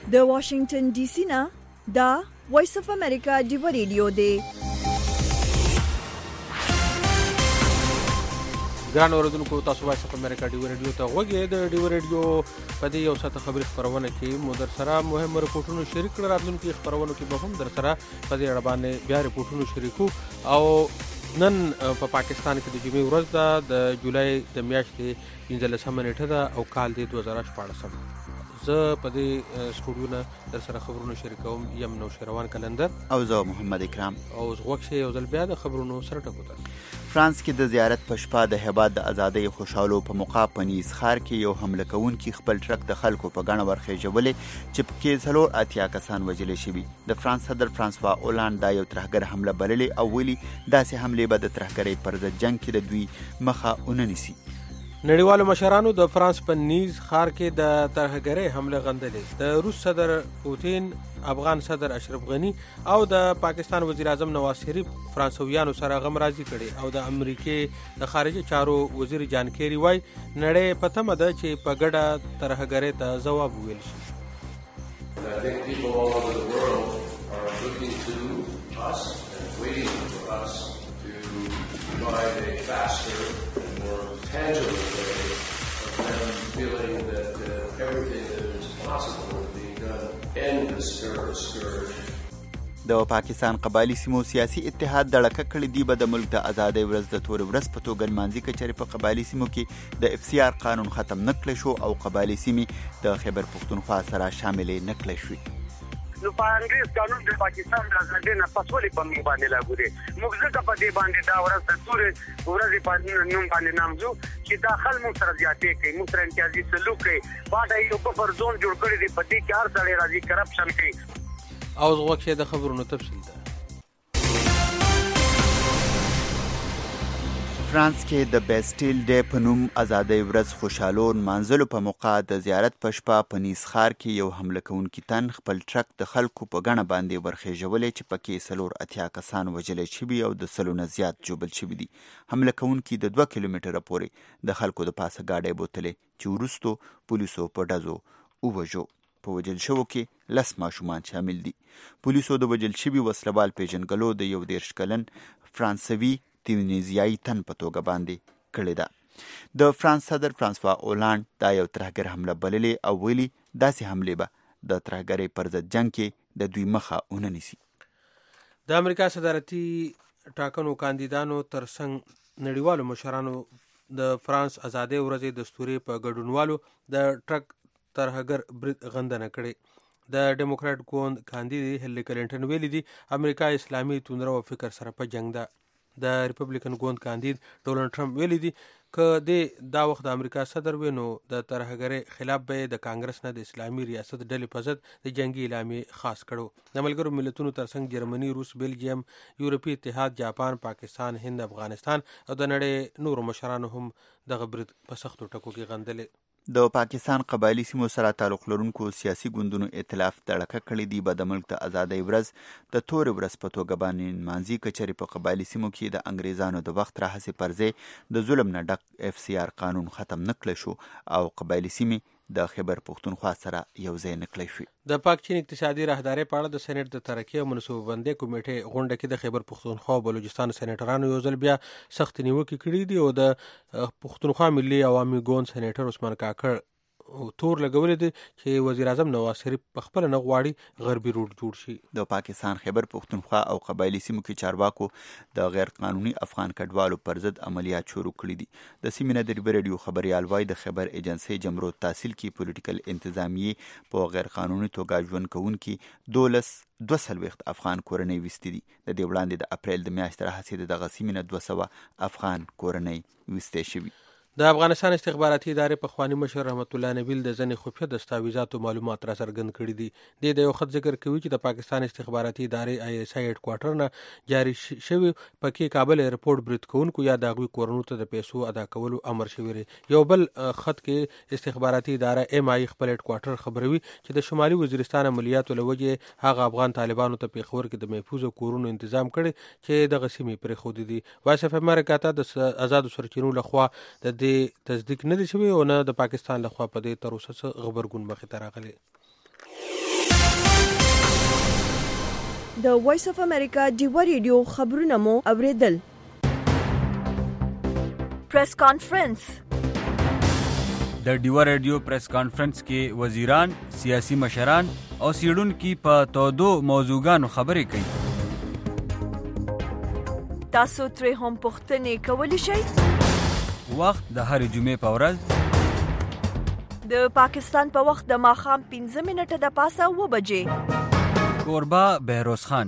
د واشنگټن ډي سي نه دا وایس اف امریکا ډیو ریډیو دی. ګران اوریدونکو، تاسو وایس اف امریکا ډیو ریډیو ته غوږی د ډیو ریډیو په دې یو ساعت خبري خبرونه کې مو در سره مهم رپورټونه شریک کړل. راتلونکي خبرونه کې به هم در سره په دې اړه باندې بیا رپورټونه شریکو. او نن په پاکستان کې د جمعې ورځ ده، د جولای د میاشتې 15 نیټه ده او کال دی 2014. زه په دې سټوډیو نه در سره خبرونه شریکوم. یم نوشیروان کلندر او زه محمد اکرام. او غوښه یو ځل بیا د خبرونو سره ټکوته. فرانس کې د زیارت په شپه د هیواد د ازادۍ خوشحالو په موقع په نیز ښار کې یو حمله کوونکي خپل ټرک د خلکو په ګڼه ورخېژولې چې پکې 84 کسان وژل شوي. د فرانس صدر فرانسوا اولانډ دا یو ترهګر حمله بللې او ویلي داسې حملې به د ترهګرۍ پر ضد جنګ کې د دوی مخه ونه نیسي. نړیوالو مشرانو د فرانس په نیز ښار کې د ترهګرۍ حمله غندلې. د روس صدر پوتین، افغان صدر اشرف غنی او د پاکستان وزیر اعظم نواز شریف فرانسویانو سره غم راضي کړي او د امریکای د خارجه چارو وزیر جان کیری وای نړۍ په تمه ده چې په ګډه ترهګرۍ ته ځواب وویل شي. I think people all over the world are looking to us and waiting for us to provide a faster and more tangible way of them feeling that everything that is possible is being done to end this terrorist scourge. د پاکستان قبایلی سیمو سیاسي اتحاد د لکه کړي دی به د ملک د ازادۍ ورځ د تور ورځ په توګه نمانځي کچري په قبایلی سیمو کې د FCR قانون ختم نکړل شو او قبایلی سیمې د خیبر پختونخوا سره شامل نکړل شوې. نو په انګریز قانون د پاکستان د ازادۍ نه پسولې په موږ باندې لاګو دي. موږ ځکه په دې باندې دا ورځ د تور ورځې په نوم باندې نامزو چې داخل موږ سره زیاتې کوي، موږ سره امتیازي سلوک کوي. باندې یو بفر زون جوړ کړی دی، په دې کې هر ځای راځي کرپشن کوي. او غوښه د خبرونو تفصیل ده. فرانس کې د بیسټیل ډے په نوم ازادۍ ورځ خوشحالو نمانځلو په موقع د زیارت په شپه په نیز ښار کې یو حمله کوونکي تن خپل ټرک د خلکو په ګڼه باندې ورخېژولې چې پکې 84 کسان وژل شوي او د 100 نه زیات ژوبل شوي دي. حمله کوونکي د 2 کیلومتره پورې د خلکو د پاسه گاډۍ بوتلې چې وروستو پولیسو په ډزو ووژو. په وژل شوو کې 10 ماشومان شامل دي. پولیسو د وژل شوي وسلوال پیژنګلو د 21 کلن فرانسوي تیونیزیایي تن په توګه باندې کړې ده. د فرانس صدر فرانسوا اولانډ دا یو ترهګر حمله بللې او ویلي داسې حملې به د ترهګرۍ پر ضد جنګ کې د دوی مخه ونه نیسي. د امریکا صدارتي ټاکنو کاندیدانو ترڅنګ نړیوالو مشرانو د فرانس ازادۍ ورځې د دستوري په ګډونوالو د ټرک ترهګر برید غندنه کړې. د ډیموکراټ ګوند کاندید هیلری کلینټن ویلي دي امریکا اسلامي توندرو او فکر سره په جنگ ده. د ریپبلیکن ګوند کاندید ډونالد ټرمپ ویلي دي که دا وخت د امریکا صدر وي نو د ترهګرۍ خلاف به د کانګرس نه د اسلامي ریاست ډلې په ضد د جنگي اعلامیې خاص کړو. د ملګرو ملتونو ترڅنګ جرمني، روس، بلجیم، یورپي اتحاد، جاپان، پاکستان، هند، افغانستان او د نړۍ نورو مشرانو هم دغه برید په سختو ټکو کې غندلې. د پاکستان قبایلی سیمو سره تعلق لرونکو سیاسي ګوندونو ائتلاف دړکه کړی دی به د ملک د ازادۍ ورځ د تور ورځ په توګه باندې نمانځي کچري په قبایلی سیمو کې د انګریزانو د وخت راهیسې پر ځای د ظلم نه ډک FCR قانون ختم نکړل شو او قبایلی سیمې د خیبر پختونخوا سره یو ځای نکړل شو. د پاک چین اقتصادي راهداري په اړه د سېنات د ترقی او منصوبه بندۍ کمیټې غونډه کې د خیبر پختونخوا او بلوچستان سېنیټرانو یو ځل بیا سخت نیوکې کړې دي او د پختونخوا ملي عوامي ګوند سېنیټر عثمان کاکړ تور لګولې دي چې وزیر اعظم نواز شریف په خپل نه غواړي غربي روډ جوړ شي. د پاکستان خیبر پختونخوا او قبایلی سیمو کې چارواکو د غیر قانوني افغان کډوالو پر ضد عملیات شروع کړي دي. د سیمې نه د ریډیو خبريال وای د خیبر ایجنسی جمرود تحصیل کې پولیټیکل انتظامیې په غیر قانوني توګه ژوند کوونکي 240 افغان کورنۍ وستې دي. د دې وړاندې د اپریل د میاشتې راهیسې د دغه سیمې نه 200 افغان کورنۍ وستې شوي. د افغانستان استخباراتي ادارې پخوانی مشر رحمت الله نبیل د ځنې خفیه دستاویزاتو معلومات را څرګند کړي دي. د یو خط ذکر کوي چې د پاکستان استخباراتي ادارې ISI هډ کوارټر نه جاری شوی پکې کابل ایرپورټ برید کوونکو یا د هغوی کورونو ته د پیسو ادا کولو امر شوی دی. یو بل خط کې استخباراتي اداره MI خپل هډ کوارټر خبروي چې د شمالي وزیرستان عملیاتو له وجې هغه افغان طالبانو ته پیښور کې د محفوظ کورونو تنظیم کړي چې دغه سیمې پرې خو دي. وایس اف امریکا ته د آزادو سرچینو لخوا د تصدیق نه دي شوی او نه د پاکستان لخوا په دې تر اوسه غبرګون مخې ته راغلی. د وایس اف امریکا ډیوا ریډیو خبرونه مو اوریدل. پریس کانفرنس. د ډیوا ریډیو پریس کانفرنس کې وزیران، سیاسي مشران او سیډونکو په تودو موضوعګانو خبرې کوي. تاسو ترې هم پوښتنې کولی شئ. وخت د هرې جمعې په ورځ د پاکستان په وخت د ماښام 15 منټه د پاسه 9 بجې. کوربه بهروز خان.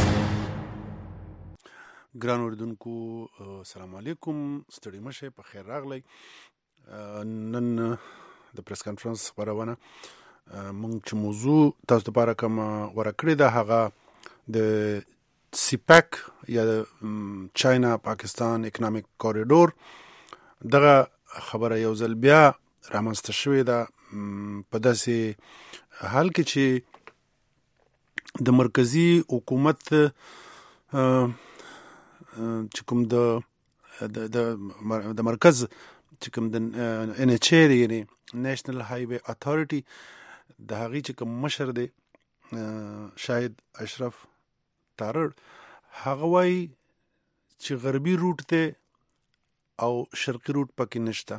ګران اوریدونکو السلام علیکم، ستړي مشه، په خیر راغلی. نن د پریس کانفرنس خبرونه مونږ چې موضوع تاسو لپاره کوم ورکړی ده هغه د سیپیک یا چاینا پاکستان اکونومیک کوریډور دغه خبره یو ځل بیا رامنځته شوې ده په داسې حال کې چې د مرکزی حکومت چې کوم د مرکز چې کوم د NHA دی یعنی نېشنل هایوے اتھارټي د هغې چې کوم مشر دی شاهد اشرف تارړ هغه وایي چې غربي روټ ته او شرقي روټ پکې نشته.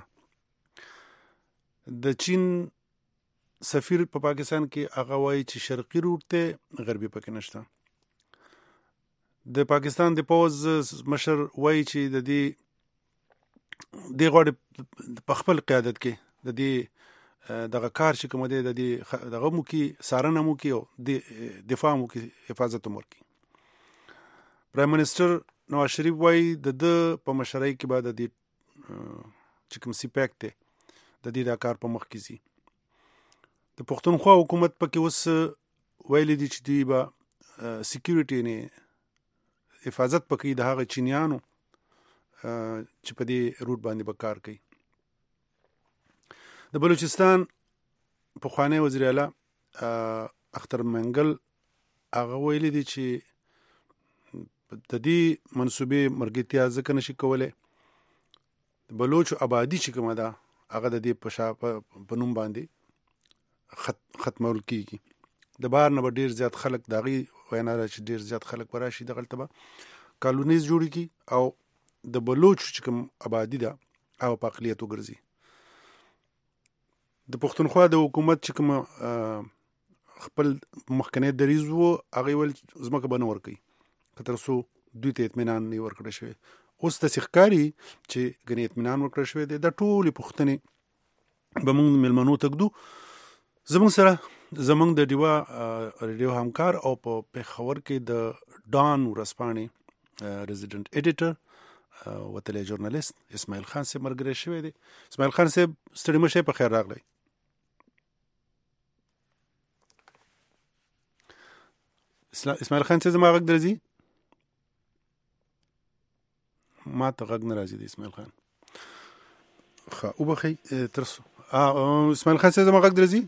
د چین سفیر په پاکستان کې هغه وایي چې شرقي روټ ته غربي پکې نشته. د پاکستان د پوز مشر وایي چې د دې غواړي په خپل قیادت کې د دې دغه کار چې کوم دی د دې دغه مو کې سارنه مو کې او د دفاع مو کې حفاظت مو کې. پرایم منسٹر نواز شریف وایي د په مشرۍ کې بعد د دې چې کوم سیپیک ته د دې دا کار په مخ کې زی. د پښتونخوا حکومت پکې اوس ویلي دي چې دی به سکیورټي نه حفاظت پکې د هغه چینیانو چې په دې روټ باندې به کار کوي. د بلوچستان پخوانی وزیر اعلی اختر منګل هغه ویلي دي چې د دې منصوبې مرګتیا ځکه نشي کولای د بلوچ آبادی چې کومه ده هغه د دې په نوم باندې ختمول کیږي. د بار نه ډیر زیات خلک داغي وینا را چې ډیر زیات خلک وراشي دغلته به کالونیز جوړی کی او د بلوچ چې کوم آبادی ده او په اقلیت وګرځي. د پښتونخوا د حکومت چې کوم خپل مخکنی دریځ وو هغه ول زمکه بنور کوي کتر سو دوی ته اطمینان نه ورکړی شوی. اوس د سخکاری چې غنی اطمینان ورکړی شوی دی د ټولې پښتنې به موږ ملمنو تکدو زموږ سره زموږ د ډیوا ریډیو همکار او په پیښور کې د ډان ورسپانې ریزیډنټ ایډیټر وتلی ژورنالیست اسماعیل خان صاحب مرګري شوی دی. اسماعیل خان صاحب ستړي مشه، په خیر راغلی. اسماعیل خان صاحب زما غږ درځي؟ ما ته غږ نه راځي د اسماعیل خان. ښه وبخئ ترڅو اسماعیل خان صاحب زما غږ درځي؟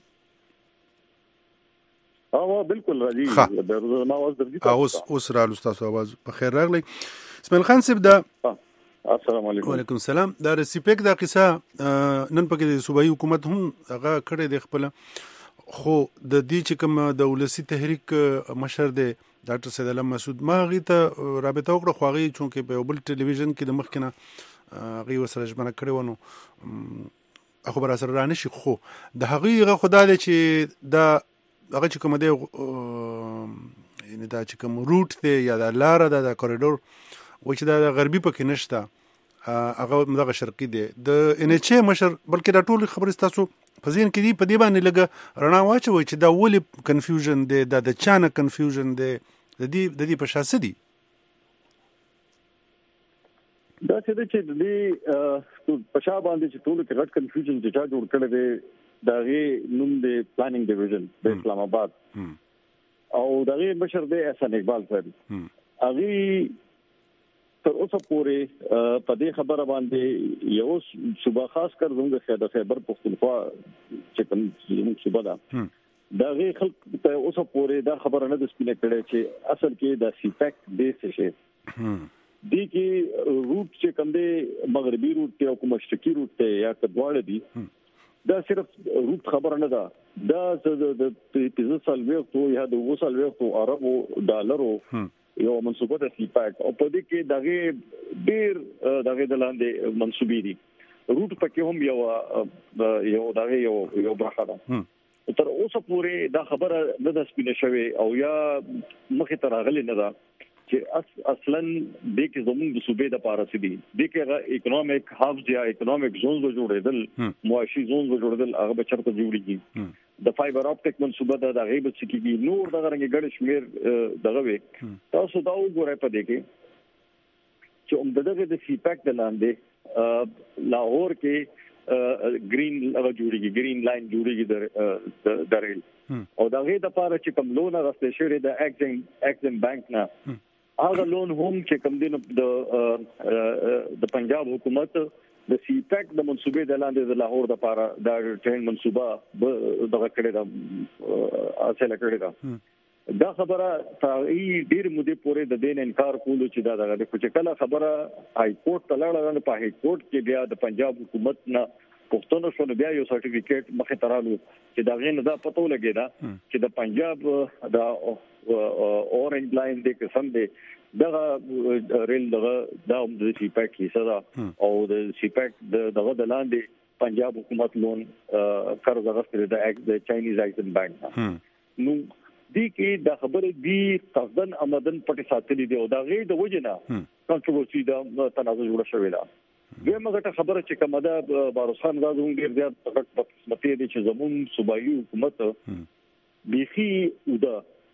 بالکل راځي. اوس رالو ستاسو आवाज. په خیر راغلی اسماعیل خان صاحب. دا السلام علیکم. وعلیکم السلام. دا رسیپیک دا قصه نن پکې د صوبایي حکومت هم هغه کړی دی خپل، خو د دې چې کوم د ولسی تحریک مشر دی ډاکټر سید علم مسعود ما غي ته رابطه وکړه، خو هغه چونکې په بل ټلویزیون کې د مخکنه هغه وسره ژمنه کړې ونه خبر سره رانه شي. خو د هغه خدای دی چې دا هغه چې کوم دی یعنی دا چې کوم روټ دی یا د لار د کوریډور و چې د غربي پکې نشته هغه دغه شرقي دی د NHA مشر، بلکې دا ټول خبرې تاسو په ذهن کې دی په دې باندې لګه رڼا واچوي چې دا ولې کنفیوژن دی، دا د چانه کنفیوژن دی، د دې په شاسه دی دا چې د دې په شا باندې چې ټول کې غټ کنفیوژن چې چا جوړ کړی دی دا غي نوم دی پلانینګ ډیویژن د اسلام آباد او دا غي مشر دی احسان اقبال صاحب. هغه تر اوسه پورې په دې خبره باندې یو صوبه خاص کر زموږ د خیبر پختونخوا چې کوم صوبه ده دا غي خلک ته اوسه پورې دا خبره نه د سپینه کړي چې اصل کې دا سیپیک بیس شي دی کې روټ چې کوم دی مغربي روټ ته او کوم مشرقي روټ ته یا کډواړه دي دا صرف روت خبره نه ده، دا د 15 سال وختو یا د 20 سال وختو عربو ډالرو یو منسوبه ده سیپاک، او په دې کې دغه ډیر دغه د لاندې منسوبې دي. روت پکې هم یو دغه یو برخه ده. تر اوسه پورې دا خبره نه ده سپینه شوې او یا مخې ته راغلې نه ده چې اصلا د کې زموږ د صوبې د پاره سي دي د کې اکونومیک هابز یا اکونومیک زونز جوړېدل، معاشي زونز جوړېدل، هغه به چرته جوړیږي. د فایبر اپټیک منسوبه د غیب سکیږي، نور دغه رنګ ګډ شمیر دغه وي. تاسو دا وګورئ په دې کې چې دغه د سیپاک د لاندې لاهور کې گرین لغه جوړیږي، گرین لاین جوړیږي د ریل، او دا غي د پاره چې کوم لون غوښته شوی د ایکسیم بانک نه، هغه لون هم چې کوم دین د پنجاب حکومت د سیپاک د منسوبې د لاندې د لاهور د پاره د ټرین منسوبه دغه کړی دا اصله کړی دا. دا خبره تاریخي ډیر مودې پورې د دین انکار کولو چې دا دغه چې کله خبره هاي کورټ ته لاړه، په هاي کورټ کې بیا د پنجاب حکومت نه پښتون شو، بیا یو سرټیفیکیټ مخه ترالو چې دا غي نه دا پته ولګی دا چې د پنجاب د اورنج لاین د قسم دی دغه ریل دغه د سیپاک حصہ ده، او د سیپاک دغه د لاندې پنجاب حکومت لون قرض غوښتل د چاینیز ایکسیم بانک. نو دي کې د خبرې دی قصدن آمدن پټ ساتلې دی، او دا غي د وجنه کنټروورسي د تنازع جوړ شوی دا. دغه خبره چې کومه ده باروس خان غازون ډیر زیات په قسمتي دي چې زمون صوبایي حکومت بيخي ودا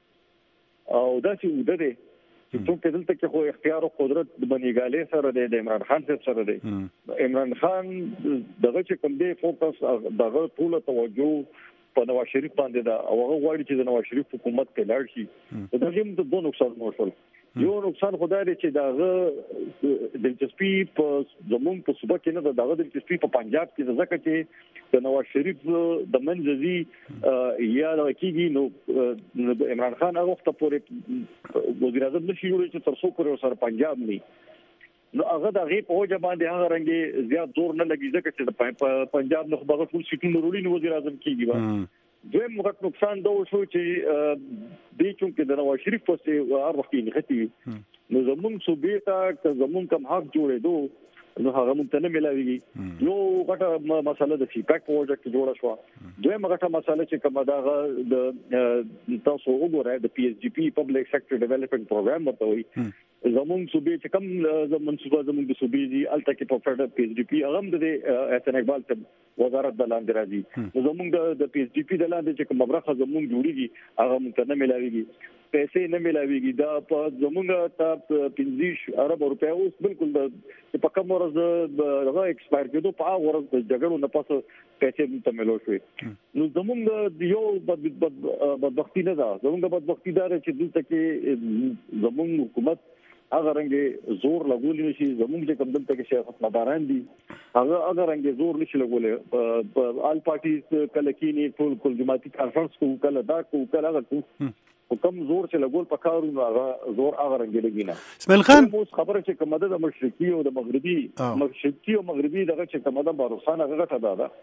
او دا چې ودا دي چې څوک دلته کې خو اختیار او قدرت د بنیګالي سره دی، د عمران خان سره دی. عمران خان دغه چې کوم دی فوکس دغه ټول توجه په نواز شریف باندې دا، او هغه غواړي چې د نواز شریف حکومت ته لاړ شي. دا هم د دوه نقصان موصل. یو نقصان خدای دی چې داغه دلچسپي په زموږ په صوبه کې نه ده، داغه دلچسپي په پنجاب کې ځکه چې د نواز شریف د منځي یا د کیږي نو عمران خان هغه وخت پورې وزیر اعظم نشي جوړ چې تر څو پورې سره پنجاب نه، نو هغه د غي په وجه باندې هغه رنګي زیات زور نه لګي ځکه چې په پنجاب نو هغه ټول سیټونه وروړي نو وزیر اعظم کیږي. دویم مغت نقصان دا شو چې د چونکې د نواز شریف په هر وخت کې نختی نو زمون صوبې ته زمون کم حق جوړېدو نو هغه مونږ ته نه ملاويږي. یو غټه مسله د سیپاک پروژیکټ جوړه شو. دویم غټه مسله چې کومه دا د تاسو وګورئ د پی ایچ ډی پی پبلک سېکټر ډیولپمنٹ پروګرام ورته وي، زمون صوبې چې کوم زمون د صوبې دي الته کې په فدرال پی ایچ ډی پی هغه د احسان اقبال ته وزارت د لاندې راځي. زمون د پی ایچ ډی پی د لاندې چې کوم برخه زمون جوړیږي هغه مونږ ته نه ملاويږي، پیسې نه ملاويږي. دا په زمونږ ته 15 ارب روپیا اوس بالکل د په کوم ورځ د ایکسپایر کېدو په هغه ورځ د جګړو نه پس پیسې ته ملو شوې. نو زمونږ یو بدبختی نه ده، زمونږ بدبختی دا چې دلته کې زمونږ حکومت هغه رنګ زور لګولې نشي. زمونږ چې کوم دلته کې سیاست مداران دي هغه رنګ زور نشي لګولې. په آل پارټي کله کې ټول جماعتي کانفرنس کو کله دا کو کله هغه کو کوم زور چې لګول پکارو هغه زور هغه رنګ لګی نه. اسماعیل خان خبره چې کومه ده د مشرقي او د مغربي دغه چې کومه ده باروسان هغه ټا ده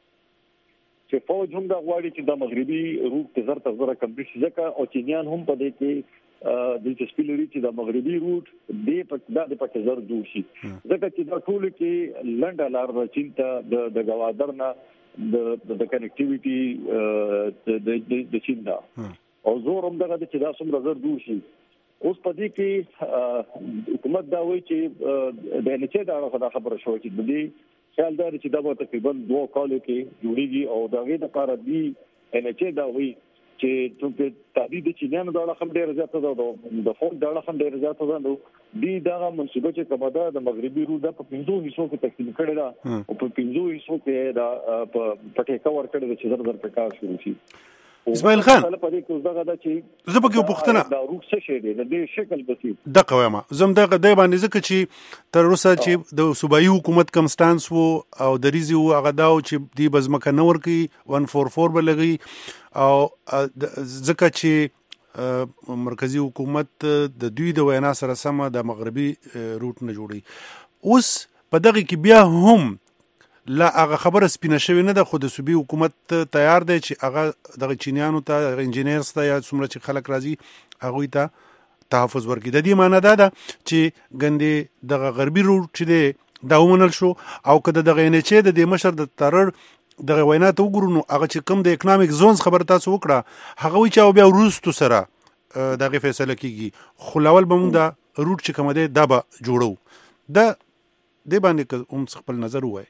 چې فوج هم دا غواړي چې د مغربي روټ ته زر تر زر کمپلیټ شي، ځکه او چینیان هم په دې کې دلچسپي لري چې د مغربي روټ د پکې زر جوړ شي، ځکه چې دا ټول کې لنډه لار د چین ته د گوادر نه د کنیکټیویټي د چین دا او زور هم دغه چې دا څومره زر جوړ شي. اوس په دې کې حکومت دا وایي چې د NHA دا خبره شوې چې د دې خیال دار چې دا به تقریبا 2 کالو کې جوړیږي، او دا غي د لپاره دی NHA دا وایي چې څنګه تعدید چینانو دا رقم ډیر زیات ده، د فوق دا رقم ډیر زیات ده. نو دی دا منسوبه چې کومه ده د مغربي رو د 15 حصو کې تقسیم کړي ده، او په 15 حصو کې دا په ټیکا ور کړي چې زر زر په کار شروع شي. اسماعیل خان په دې کې دغه د چې زبکه پښتنه دا روح څه شي دی د شکل بسيط د قوامه زم دغه د باندې ځکه چې تر اوسه چې د صوبایي حکومت کم سټانس وو او د ریزي وو هغه داو چې دی بزمکه نور کی 144 بلغي او ځکه چې مرکزی حکومت د دوی د وینا سره سم د مغربي روټ نه جوړي. اوس په دغه کې بیا هم لا هغه خبره سپینه شوې نه ده، خو د صوبې حکومت تیار دی چې هغه دغه چینیانو ته انجینیرز ته یا څومره چې خلک راځي هغوی ته تحفظ ورکړي. د دې معنی دا ده چې ګندې دغه غربي روټ چې دی دا ومنل شو، او که د دغه NHA د دې مشر د ترور دغه وینا ته وګورو نو هغه چې کوم د اکنامک زونز خبره تاسو وکړه هغه وایي چې بیا وروستو سره دغه فیصله کیږي، خو لاول به موږ دا روټ چې کوم دی دا به جوړو. دا دې باندې که هم خپل نظر ووایي.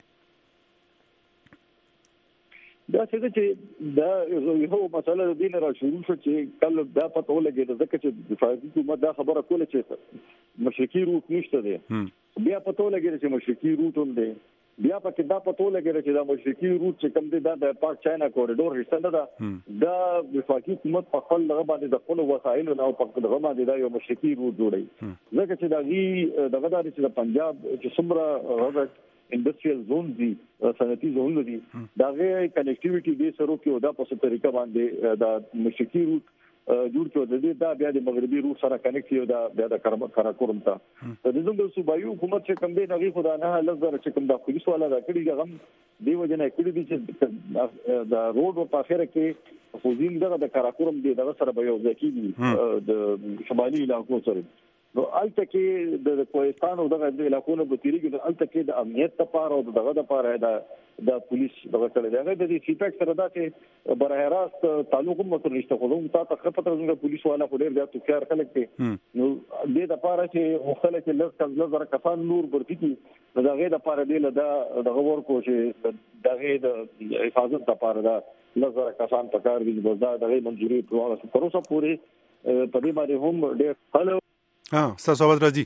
دا چې دا یو مسله د دین را شروع شو چې کله دا پته ولګېده ځکه چې دفاعي حکومت دا خبره کوله چې مشرقي روټ نشته دی، بیا پته ولګېده چې مشرقي روټ هم دی، بیا پکې دا پته ولګېده چې دا مشرقي روټ چې کوم دی دا د پاک چاینا کوریډور حصہ نه ده. دا دفاعي حکومت په خپل دغه باندې د خپل وسایلو نه په دغه باندې دا یو مشرقي روټ جوړوي، ځکه چې دغه د پنجاب چې څومره هغه انډستریال زون دي صنعتي زون دي دا غي کنیکټیویټي دې سره کې دا په څه طریقه باندې دا مشرقي روټ جوړ کړو د دې دا بیا د مغربي روټ سره کنیکټ یو دا بیا د کراکورم ته د زموږ صوبایي حکومت چې کوم دی نغي خدا نه لزر چې کوم د پولیس والا دا کړي غم دی وجنه کړي دي چې دا روډ په اخره کې فوزین دغه د کراکورم دی دغه سره به یو ځکه د شمالي علاقو سره نو الته کې د کوهستان او دغه علاقو په تیریږي د الته کې د امنیت لپاره او دغه لپاره د پولیس دغه کړي دغه د سیپیک سره دا چې براه راست تعلق مو سره نشته خو موږ ته خپل ترڅنګ پولیس والا خو ډیر زیات کار خلک دي نو د لپاره چې خلک لږ کسان نور ورته کی دغه لپاره دی دغه ورکو چې دغه د حفاظت لپاره دا لږ کسان پکار دي دا دغه منځوري پروسه پروسه پوری په دې باندې هم ډیر هلو ستاسو آواز راځي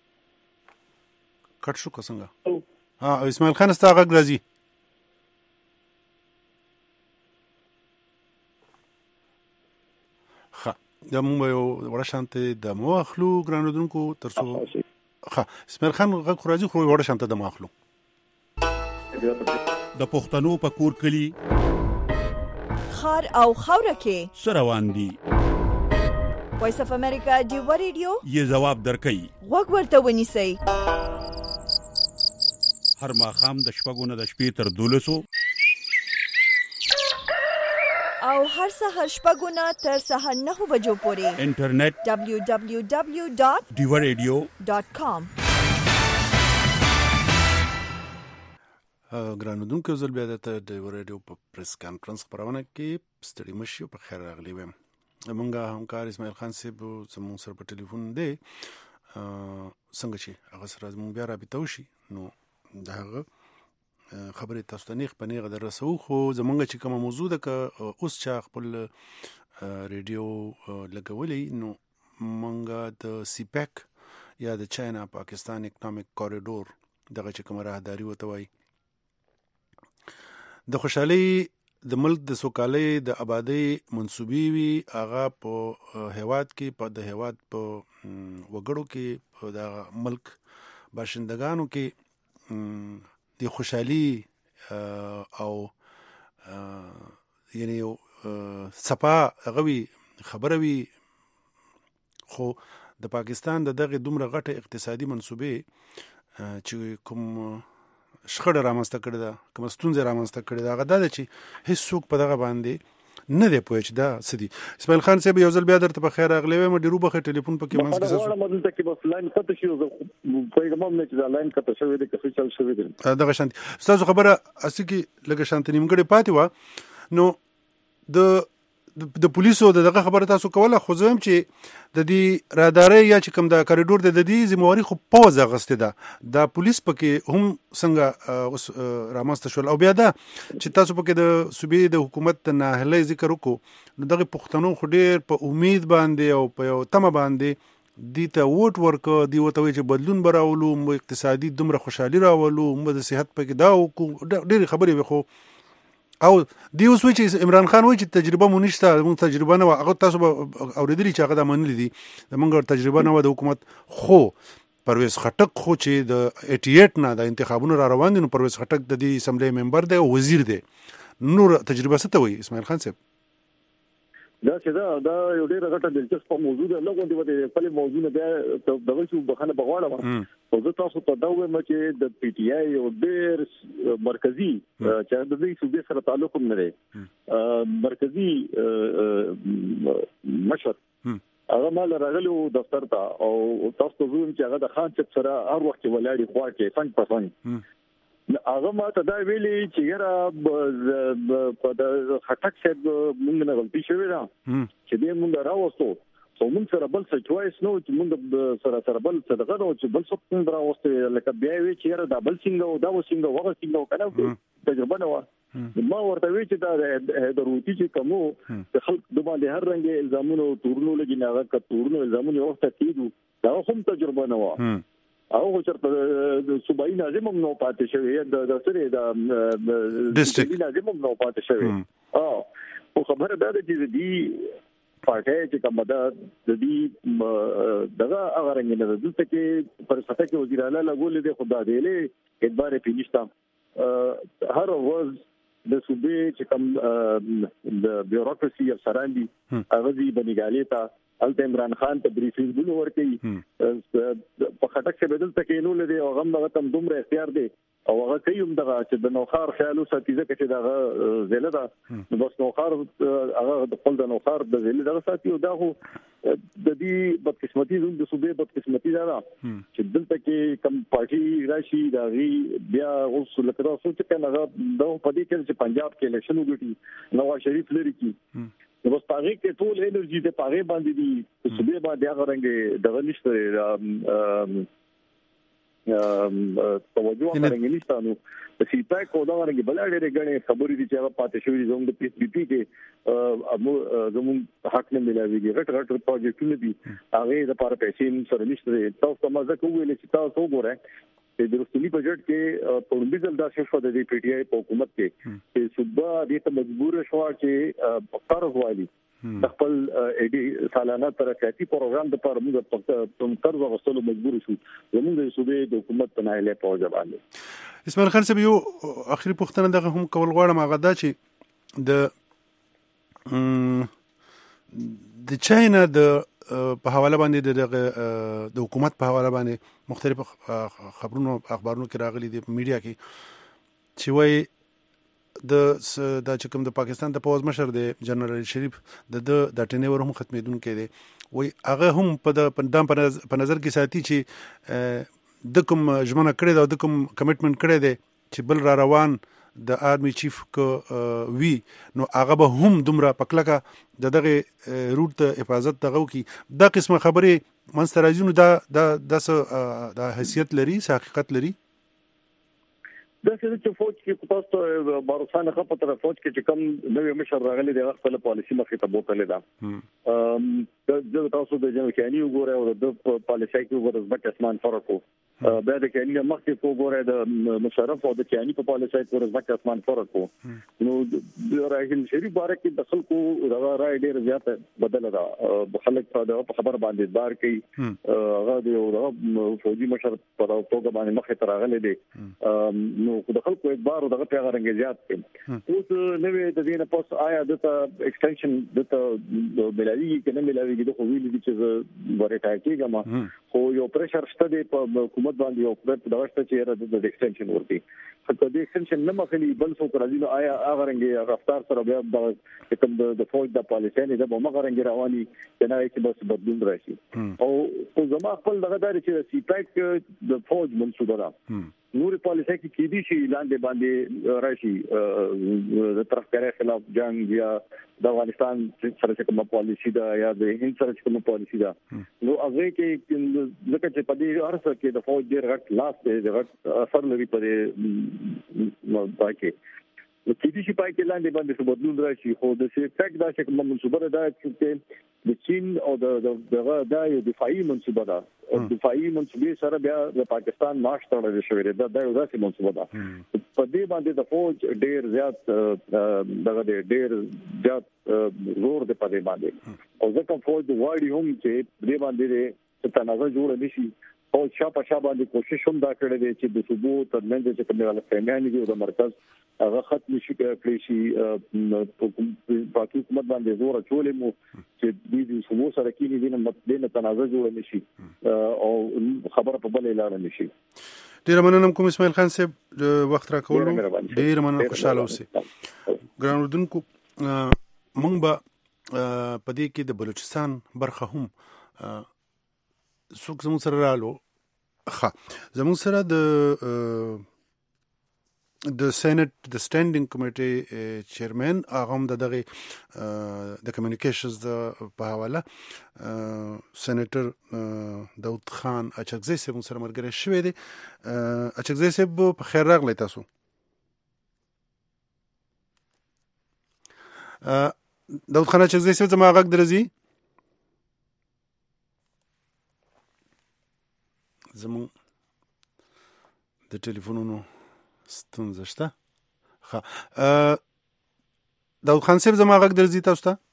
کټ شو که څنګه اسماعیل خان ستا غږ راځي دا موږ یو وړه شانته د مو اخلو ګرانو دونکو ترڅو اسماعیل خان غږ خو راځي خو وړه شانته د مو اخلو د پښتنو په کور کلی خار او خوره کې سروان دي وایس اف امریکا ډیو ریډیو یې جواب درکړي وګ ورته ونیسئ هر ماښام د شپږو نه د شپې تر 12 او هر سهار شپږو نه تر سهار 9 بجو پورې انټرنیټ www.diwaradio.com ګرانو دونکو زل بیا د ډیو ریډیو په پریس کانفرنس خبرونه کې ستړي مشي په خیر راغلی وم. مونږه همکار اسماعیل خان صاحب زموږ سره په ټلیفون دی څنګه چې هغه سره زموږ بیا رابطه وشي نو دغه خبرې تاسو ته نیغ په نیغه در رسو. خو زمونږ چې کومه موضوع ده که اوس چا خپل ریډیو لګولی نو مونږه د سیپیک یا د چاینا پاکستان اکنامک کوریډور دغه چې کومه راهداري ورته وایي د خوشحالۍ د ملک د سوکالۍ د آبادۍ منصوبې وي هغه په هیواد کې په د هیواد په وګړو کې په د ملک باشندگانو کې د خوشحالي او یعنی صفا غوي خبره وي. خو د پاکستان د دغه دومره غټه اقتصادي منصوبې چې کوم شخړه رامنځته کړې ده کوم ستونزې رامنځته کړې ده هغه دا ده چې هیڅوک په دغه باندې نه دی پوه چې دا څه دي. اسماعیل خان صاحب یو ځل بیا درته په خیر راغلی وایم ډېر وبخښئ ټلیفون پکې منځ کې دغه شانتي ستاسو خبره اصلي کې لږه شانتي نیمګړې پاتې وه نو د پولیسو دغه خبره تاسو کوله خو زه هم چې د دې رادارۍ یا چې کوم د کاریډور د دې ذمہواري خو پوز اغستې ده دا پولیس پکې هم څنګه اوس رامنځته شول او بیا دا چې تاسو پکې د صوبې د حکومت د ناهیلۍ ذکر وکړو نو دغه پښتنو خو ډېر په امید باندې او په یو تمه باندې دې ته ووټ ورکړه دې ورته وایي چې بدلون به راولو اقتصادي دومره خوشحالي راولو موږ د صحت پکې دا وکړو ډېرې خبرې وي خو او دی اوس وی چې عمران خان وی چې تجربه مونږ نشته موږ تجربه نه هغه تاسو اوریدلی چې هغه د منلي دي موږ تجربه نه و د حکومت خو پرویز خټک خو چې د 88 نه د انتخابونو را روان دي نو پرویز خټک د دې اسمبلی ممبر دی او وزیر دی نور تجربه څه ته وی اسماعیل خان صاحب دا چې دا یو ډېر غټه دلچسپه موضوع ده. لږ غونډه په خپل موضوع نه بیا دغه څه بخنه بغواړم. او زه تاسو ته دا وایم چې د پی ټی آی یو ډېر مرکزی چې د دې صوبې سره تعلق هم لري مرکزی مشر هغه مال راغلو دفتر ته او تاسو ته ویم چې هغه د خان چپ سره هر وخت ولاړی خوا کې څنګه پسند هغه ما ته دا ویلي چې یاره په د خټک څخه موږ نه غلطي شوې ده چې دې موږ راوستو خو موږ سره بل څه چويس نو چې موږ سره بل څه دغه نو چې بل څه موږ راوستو لکه بیا وی چې یاره دا بل څنګه او دا وڅنګه وغه څنګه کنه تجربه نه و ما ورته وی چې دا د روتي چې کومو د خلک د باندې هر رنګ الزامونو تورونو لګي نه هغه تورونو الزامونو وخت کېدو دا هم تجربه نه و او چرته د صوبایي ناظم هم نو پاتې شوی د سره د ډیسټریکټ ناظم هم نو پاتې شوی او خبره ده چې دی پارټي چې کومه ده د دې دغه هغه رنګ نه ده چې پر سطح کې وزیر اعلی لګولې د خدا دېلې اعتبار پېښتا هر ورځ د صوبې چې کوم د بیوروکراسي افسران دي هغه دې بنګالي ته الته عمران خان ته بریفینګ ورکړي په خټک کې بدل تکینو لري او غم دغه تم دومره اختیار دی او هغه کوم دغه چې د نوخار خیالو ساتيزه کې دغه زله ده بس نوخار هغه د خپل د نوخار د زله دغه ساتي او دا خو د دې بدقسمتي زوم د صوبې بدقسمتي ده چې دلته کې کم پارټي راشي دا غي بیا اوس لکه سوچ کنه دا په دې کې چې پنجاب کې الیکشن وګټي نواز شریف لري کی نو بس پاره کې ټول انرژي ته پاره باندې دي صوبې باندې هغه رنګ دغه نشته توجه غوښتنه نشته نو چې پاک او دا رنګ بل اړې غړې خبرې دي چې هغه پاتې شوې زموږ د پی پی پی کې زموږ حق نه ملایويږي غټ پروجیکټونه دي هغه د لپاره پیسې سره نشته تاسو مزه کوئ چې تاسو وګورئ چې د رسمي بجټ کې په لومړي ځل دا شفه د پی ټی آی په حکومت کې چې صوبه دې ته مجبور شو چې قرض والی خپل ایډي سالانه ترقیاتي پروګرام د پر موږ قرض غوښتلو مجبور شو زموږ د صوبې د حکومت په نایله پوجا باندې اسماعیل خان صاحب یو اخري پوښتنه دغه هم کول غواړم هغه دا چې د چاینا د په حواله باندې د حکومت په حواله باندې مختلف خبرونو اخبارونو کې راغلي دي په میډیا کې چې وایي د چکم د پاکستان د پوز مشر دی جنرال شریف د ټینور هم ختمېدونکو دی وایي هغه هم په نظر کې ساتي چې د کوم ژمنه کړې ده او د کوم کمټمنټ کړی دی چې بل را روان د آرمي چیف کو وی نو هغه به هم دومره پکلکه دغه روټ ته حفاظت دغه کی دا قسمه خبره منسترازینو دا حیثیت لري حقیقت لري دا چې فوج کې تاسو باروسانه خپل طرف فوج کې چې کوم نوې مشر راغلي د خپل پالیسی مخې ته بوتل ده د تاسو د جنو کېانی وګوره او د پالیسي کې وګوره ځکه اسمان فرق وو بیا د کېانی مخې ته وګوره د مشرف او د کېانی په پالیسي کې ځکه اسمان فرق وو نو د راهل شریف باره کې د خلکو دا رائے ډېر زیات بدل ده خلک په خبر باندې بار کوي هغه د فوجي مشر په توګه باندې مخې ته راغلي دي نو د خلکو اعتبار دغه پیغام رنګ زیات کړي اوس نوې د دې نه پس آیا د ایکستنشن د ملایي کنه ملایي د خو ویلي چې ورته کېږم خو یو پرشر شته په حکومت باندې یو پر دغه چې د ایکستنشن ورتي حتی د ایکستنشن نه مخلي بل څو راځي نو آیا هغه رنګ رفتار سره بیا د کوم د فوج د پالیسي نه د مغه رنګ رواني نه چې بس بدلون راشي او زما خپل دغه دار چې سی پیک د فوج منسوبه ده نور پالیسي کې دي چې لاندې باندې راشي د طرفداري خلاف جنگ یا د افغانستان سره کومه پالیسي ده یا د هند سره کومه پالیسي ده نو هغه کې ځکه چې په دې ارسه کې د فوج ډېر غټ لاس دی غټ اثر لري په دې باندې نو کې دي چې پای کې لاندې باندې څه بدلون راشي خو د سیټک دا چې کومه منسوبه ده چې د چین او دغه د دفاعي منسوبه ده او دفاعي منسوبه سره بیا د پاکستان ماش تړل شوی دی دا یو ځکه منسوبه ده په دې باندې د فوج ډېر زیات دغه ډېر زیات زور دی په دې باندې او ځکه فوج واړی هم چې دې باندې ته تنازع جوړ نشي او شاپه باندې کوشش هم دا کړی دی چې د صوبو ترمنځ چې کومه غلطفهمیانې دي د مرکز هغه ختم شي کړی شي پاکي حکومت باندې زور اچولې مو چې د صوبو سره کې دې نه تنازع جوړ نشي او خبره په بل اعلان نشي. ډیر مننه کوم اسماعیل خان صاحب وخت را کول ډیر مننه خوشاله اوسئ. ګران اردوونکو مونږ به په دې کې د بلوچستان برخه هم څوک زموږ سره رالو زموږ سره د سېنات د سټانډینګ کمیټې چیرمن هغه هم دغه د کمیونیکیشنز په حواله سېنیټر داود خان اچکزی صاحب سره مرګره شوې دي. اچکزی صاحب په خیر راغلی تاسو. داود خان اچکزی صاحب زما غږ درځي؟ زمون د ټلیفونونو ستونزه شته. داود خان صاحب زما غږ درځي تاسو ته؟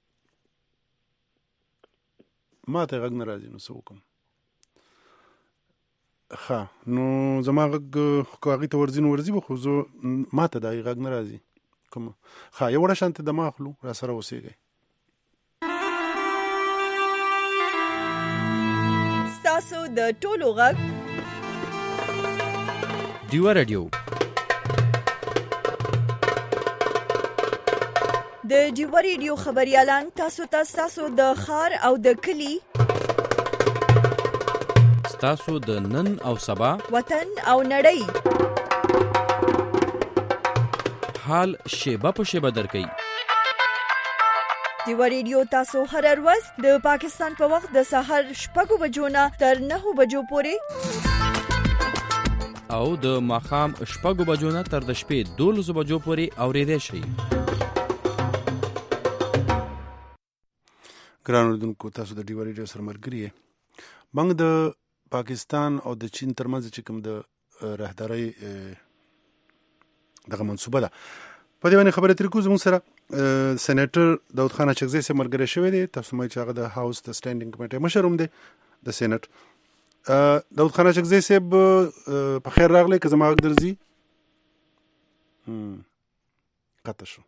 ما ته غږ نه راځي نو څه وکړم؟ نو زما غږ که هغې ته ورځي نو ورځي به خو زه ما ته د هغې غږ نه راځي کوم یو وړه شانتې دمه اخلو را سره اوسېږئ. ستاسو د ټولو غږ ډیوه رادیو د ډیوه رادیو خبريالان تاسو ته ستاسو د ښار او د کلي ستاسو د نن او سبا وطن او نړۍ حال شیبه په شیبه درکې. ډیوه رادیو تاسو هر ورځ د پاکستان په وخت د سحر 6 بجو نه تر 9 بجو پورې او د ماښام 6 بجو نه تر د شپې 12 بجو پورې اورېدای شئ. ګران اردوونکو تاسو د ډیوه رادیو سره ملګري یې. موږ د پاکستان او د چین ترمنځ چې کوم د راهدارۍ دغه منصوبه ده په دې باندې خبرې ترې کوو. زموږ سره سېنیټر داود خان اچکزی صاحب ملګری شوی دی. تاسو مایي چې هغه د هاوس د سټانډینګ کمیټې مشر هم دی د سېنیټ. داود خان اچکزی صاحب په خیر راغلی که زما غږ درځي؟ قطع شو.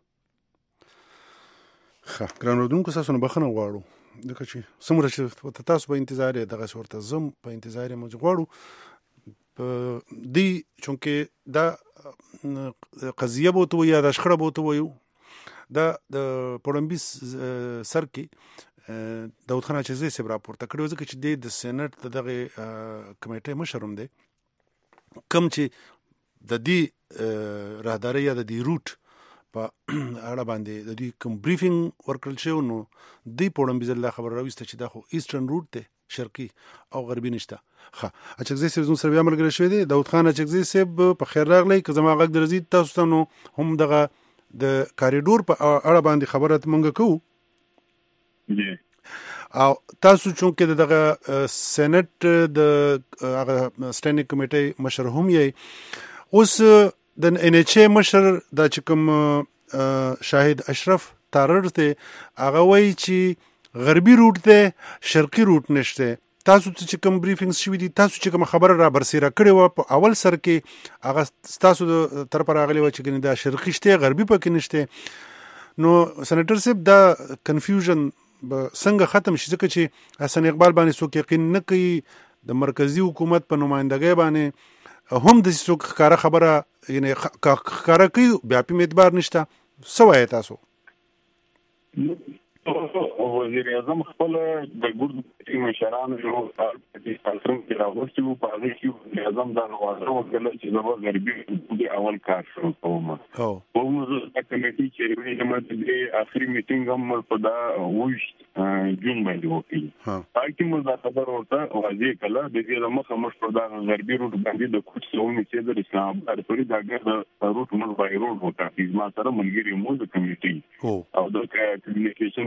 ګران اردوونکو تاسو نه بخښنه غواړو ځکه چې څومره چې تاسو په انتظار یې دغسې ورته زم په انتظار یې موږ غواړو په دې چونکې دا قضیه به ورته وایو یا دا شخړه به ورته وایو دا د پړمبیس سر کې داود خان اچکزی صاحب راپورته کړی و ځکه چې دی د سېنټ د دغې کمیټې مشر هم دی کوم چې د دې راهدارۍ یا د دې روټ په اړه باندې د دې کوم بریفینګ ورکړل شوی نو دوی پړمبیز الله خبر راوسته چې دا خو ایسټرن روټ دی شرقي او غربي نشته. اچکزی صاحب زموږ سره بیا ملګری شوی دی. داود خان اچکزی صاحب په خیر راغلی که زما غږ درځي تاسو ته نو هم دغه د کاریډور په اړه باندې خبره مونږ کوو او تاسو چونکې دغه سېنیټ د هغه سټانډینګ کمیټې مشر هم یې اوس د ان ایچ ای مشر د چې کوم شاهد اشرف تارړ ته هغه وایي چې غربي روټ دی شرقي روټ نشته. تاسو چې کوم بریفینګ شوي دي تاسو چې کوم خبره را برسېره کړې وه په اول سر کې هغه ستاسو د طرفه راغلې وه چې ګنې دا شرقي شته غربي پکې نشته. نو سېنیټر صاحب دا کنفیوژن به څنګه ختم شي ځکه چې حسن اقبال باندې څوک یقین نه کوي د مرکزي حکومت په نمایندګۍ باندې هم د څوک ښکاره خبره یعنې ښکاره کوي بیا په اعتبار نشته. څه وایې تاسو؟ وزیر اعظم خپل د ګورد مشرانو یو پاکستان کې راوستي وو په هغه کې وزیر اعظم دا غواړي چې د غربي د اول کار شروع کوم او موږ د کمیټې چیرمن هم د اخري میټینګ هم په دا وښت جون باندې وکړي. پاکي موږ دا خبر ورته واځي کله د دې مخه مش په دا غربي روټ باندې د کوڅ سومې چې د اسلام آباد پورې دا ګر روټ موږ وایي روټ وته ما سره ملګری مو د کمیټې او د کمیونیکیشن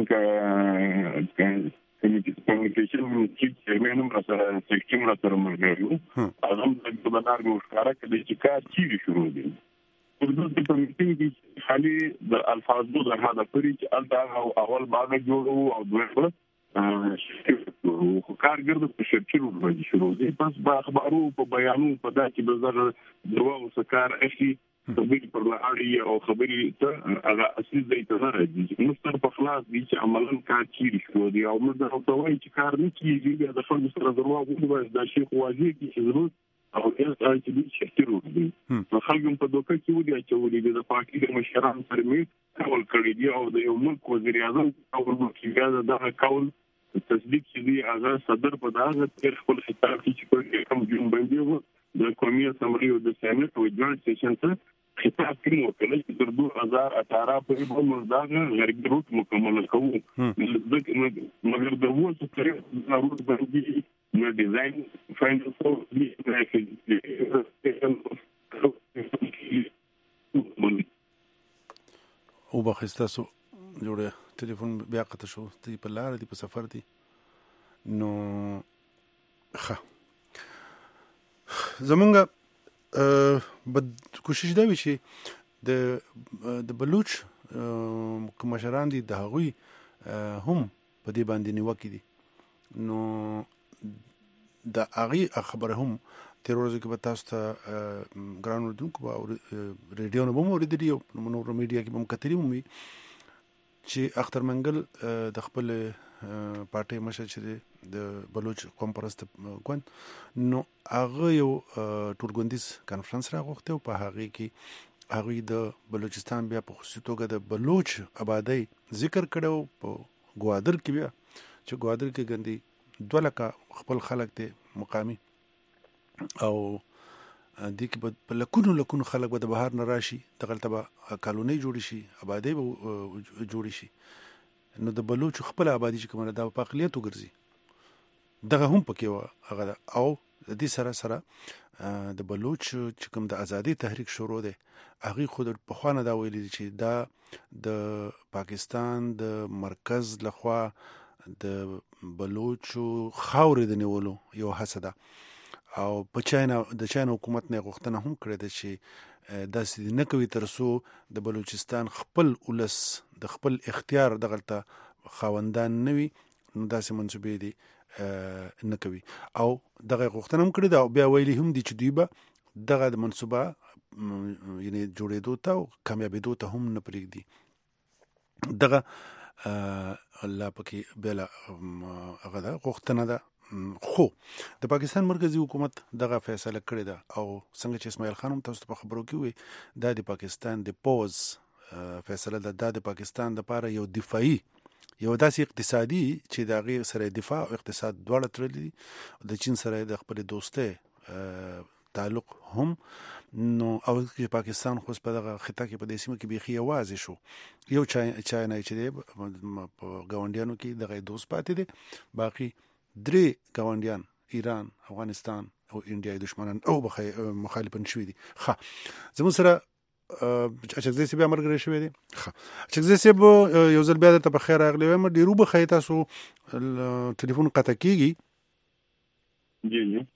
کمیونیکیشن چې چیرمن هم سره سیکټیم سره ملګری اعظم د بنار مشکاره کې چې کار چیرې شروع دي اردو د کمیټې کې خالي د الفاظو د هدا پرې چې الدا اول باغ جوړو او دوه خو کارګر د شرکت باندې شروع دي پس با خبرو په بیانو په داسې بزر دوا او سکار اخلي خبرې پر لاړې او خبرې ته هغه اصلي ځای ته نه راځي مستر په خلاص دي چې عملاً کار چیرې شو دي او موږ درته وایي چې کار نه کیږي د خلکو سره دروا وایي دا شی خو واضح دي چې ضرورت او یې چې دي شرکت دي نو خلکو په دوکه کې ودی چې ودی د پاکي د مشرانو سره مې کول کړی دی او د یو ملک وزیر اعظم او کې دا کول تصدیق چې دی هغه صدر په دغه تر خپل خطاب کې چې په کوم جون باندې وو د قومي اسمبلی او د سېنات او جوړ سیشن ته خطاب کوي وکړي چې تر 2018 پورې به موږ دا غرب روت مکمل کوو مګر د وو څه کړی دا روت باندې نو ډیزاین فاینل فور دی او بخستاسو جوړه ټلیفون بیا قطع شو تی په لار دی په سفر دی نو زمونږ بد کوشش دا وی چې د بلوچ مشران دي د هغوی هم په دې باندې نیوکې دي نو د هغې خبره هم تیر ورځو کې به تاسو ته ګران اورېدونکو به ریډیو نه به مو اورېدلي او په نورو میډیا کې به مو کتلي هم وي چې اختر منګل د خپل پارټۍ مشر چې د بلوچ قوم پرست ګوند نو هغه یو ټولګوندیز کانفرنس راغوښتی او په هغې کې هغوی د بلوچستان بیا په خصوصي توګه د بلوچ آبادۍ ذکر کړی په ګوادر کې بیا چې ګوادر کې ګندې 2 لکه خپل خلک دی مقامي او دې کې به لکونو خلک به د بهر نه راشي دغلته به کالونۍ جوړې شي آبادۍ به جوړې شي نو د بلوچ خپل آبادي چې کومه ده په اقلیت وګرځي دغه هم پکې وه هغه ده او د دې سره سره د بلوچ چې کوم د ازادۍ تحریک شروع دی هغې خو د پخوا نه دا ویلي چې دا د پاکستان د مرکز لخوا د بلوچو خاورې د نیولو یو هڅه ده او په د چاینا حکومت نه غوښتنه هم کړې ده چې داسې نه کوي تر څو د بلوچستان خپل ولس د خپل اختیار دغلته خاوندان نه وي نو داسې منصوبې دي نه کوي او دغه غوښتنه هم کړې ده او بیا ویلي هم دي چې دوی به دغه د منصوبه یعنې جوړېدو ته او کامیابېدو ته هم نه پرېږدي دغه الله پکې بېله هغه ده غوښتنه ده خو د پاکستان مرکزی حکومت دغه فیصله کړې ده او څنګه چې اسماعیل خان هم تاسو ته په خبرو کې وي دا د پاکستان د پوز فیصله ده دا د پاکستان لپاره یو دفاعي یو داسې اقتصادي چې د هغې سره دفاع او اقتصاد دواړه تړلي دي د چین سره د خپلې دوستۍ تعلق هم نو او چې پاکستان خو په دغه خطه کې په دې سیمه کې بیخي یوازې شو یو چاینای چې دی په ګاونډیانو کې دغه دوست پاتې دی باقي 3 ګاونډیان ایران افغانستان او انډیا دشمنان او مخالفن شوي دي زموږ سره اچکزی سی بیا مرګ شوی دی اچکزی سی یو ځل بیا ته په خیر راغلی وایم ډیرو به خی تاسو ټلیفون قطع کیږي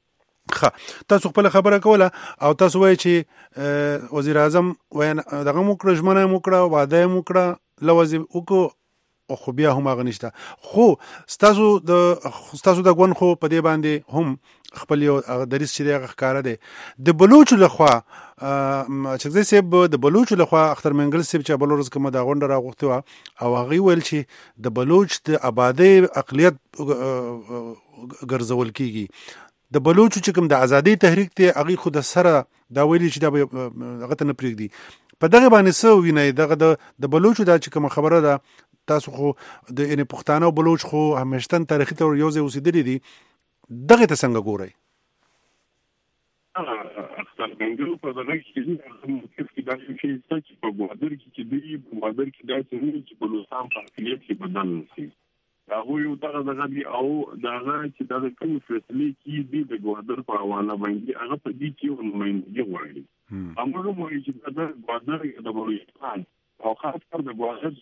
جی تاسو خپل خبره کوله او تاسو وایي چې وزیر اعظم وین دغه مو کړ ژمنه مو کړه وعده مو کړه لوازم وکړو او خو بیا هم هغه نشته خو ستاسو د ګوند خو په دې باندې هم خپل یو دریس چې هغه ښکاره دی د بلوچو لخوا اچکزی صاحب د بلوچو لخوا اختر منګل صاحب چې بل ورځ کومه دا غونډه راغوښتې وه او هغوی ویل چې د بلوچ د آبادۍ اقلیت ګرځول کېږي د بلوچو چې کوم د ازادۍ تحریک دی هغوی خو د سره دا ویلي چې دا به هغه ته نه پرېږدي په دغه باندې څه وینئ دغه د بلوچو دا چې کومه خبره ده تاسو خو د یعنې پښتانه او بلوچ خو همیشتن تاریخي طور یو ځای اوسېدلي دي دغې ته څنګه ګورئ اختر منګل په دغه کې موقف کې داسې شی شته چې په ګوادر کې چې دوی په ګوادر کې داسې نه چې بلوچستان په اقلیت کې بدل نه شي هغوی یو دغه دي او دغه چې دغه کوم فیصلې کې دي د ګوادر په حواله باندې هغه په دې کې یو نمایندګي غواړي هماغه وایي چې د ګوادر د بلوچستان او خاص کر د ګوادر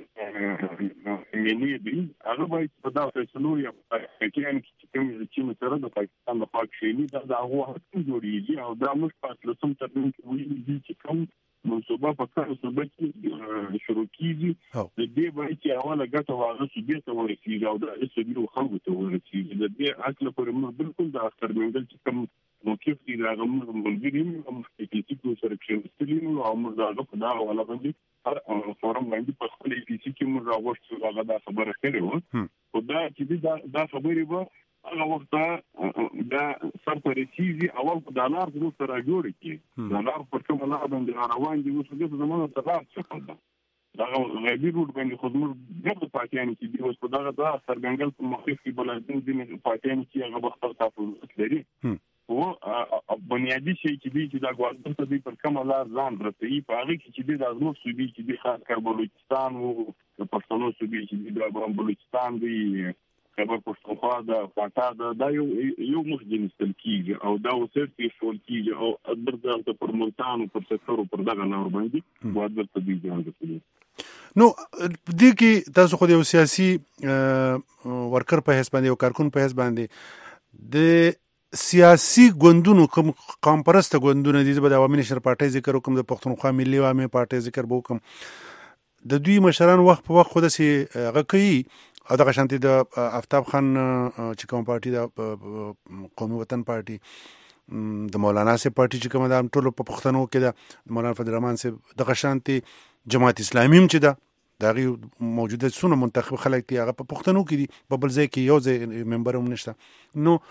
ملي دي هغه باید په دا فیصلو یا پاکستان کې کوم چې سره د پاکستان د پاک شینی دا هغه حق جوړیږي او دا موږ په لسم ترمن کې ویلي دي چې کوم منصوبه په کار صوبه کې شروع کیږي د دې باندې چې اوله ګټه واغه چې ته ورسیږي او د اسبیرو خلکو ته ورسیږي د دې اصل پر موږ بالکل د اختر منګل چې کوم موقف دی دا موږ ملګری هم چې په سره کې ستلینو او موږ دا په دا ولا باندې هر فورم باندې په خپل PC کې موږ راوښتو هغه دا خبره کړې و او دا چې دا خبرې به هغه وخت دا سر پرېږي اول په دالار سره جوړ کی دالار په کومه لار باندې روان دي اوس د زمانه ته راځي دا غیبی روډ باندې خدمت د پاتیان کې دی اوس په دغه د سرګنګل په موقف کې بلادین دي پاتیان کې هغه وخت تاسو لري او بنیادی شي چې دی چې دا غواړي ته دی پر کومه لار ځان رسېږي په هغه کې چې دی د ازمو سوبي چې دی خاص کر بلوچستان او پښتنو سوبي چې دی د بلوچستان دی خبر پښتونخوا د پټا د یو مخ جنستل کیږي او دا وسر کې شول کیږي او درځه پر ملتان او پر سفر پر دغه نور باندې واده ته دی ځان رسېږي نو دې کې تاسو خو یو سیاسي ورکر په حساب باندې او کارکون په حساب باندې د سیاسي ګوندونو کوم قوم پرسته ګوندونه دي د عوامي نشر پارټي ذکر وکم د پښتونخوا ملي عوامي پارټي ذکر وکم د دوی مشران وخت په وخت خود سي هغه کوي او دغه شانتي د آفتاب خان چې کوم پارټي د قومي وطن پارټي د مولانا سي پارټي چې کوم د ټولو په پښتنو کې د مولانا فضل الرحمن سي دغه شانتي جماعت اسلامي هم چې دا دغه موجوده سونه منتخب خلک دي هغه په پښتنو کې دي په بل ځای کې یو ځای ممبر هم نشته نو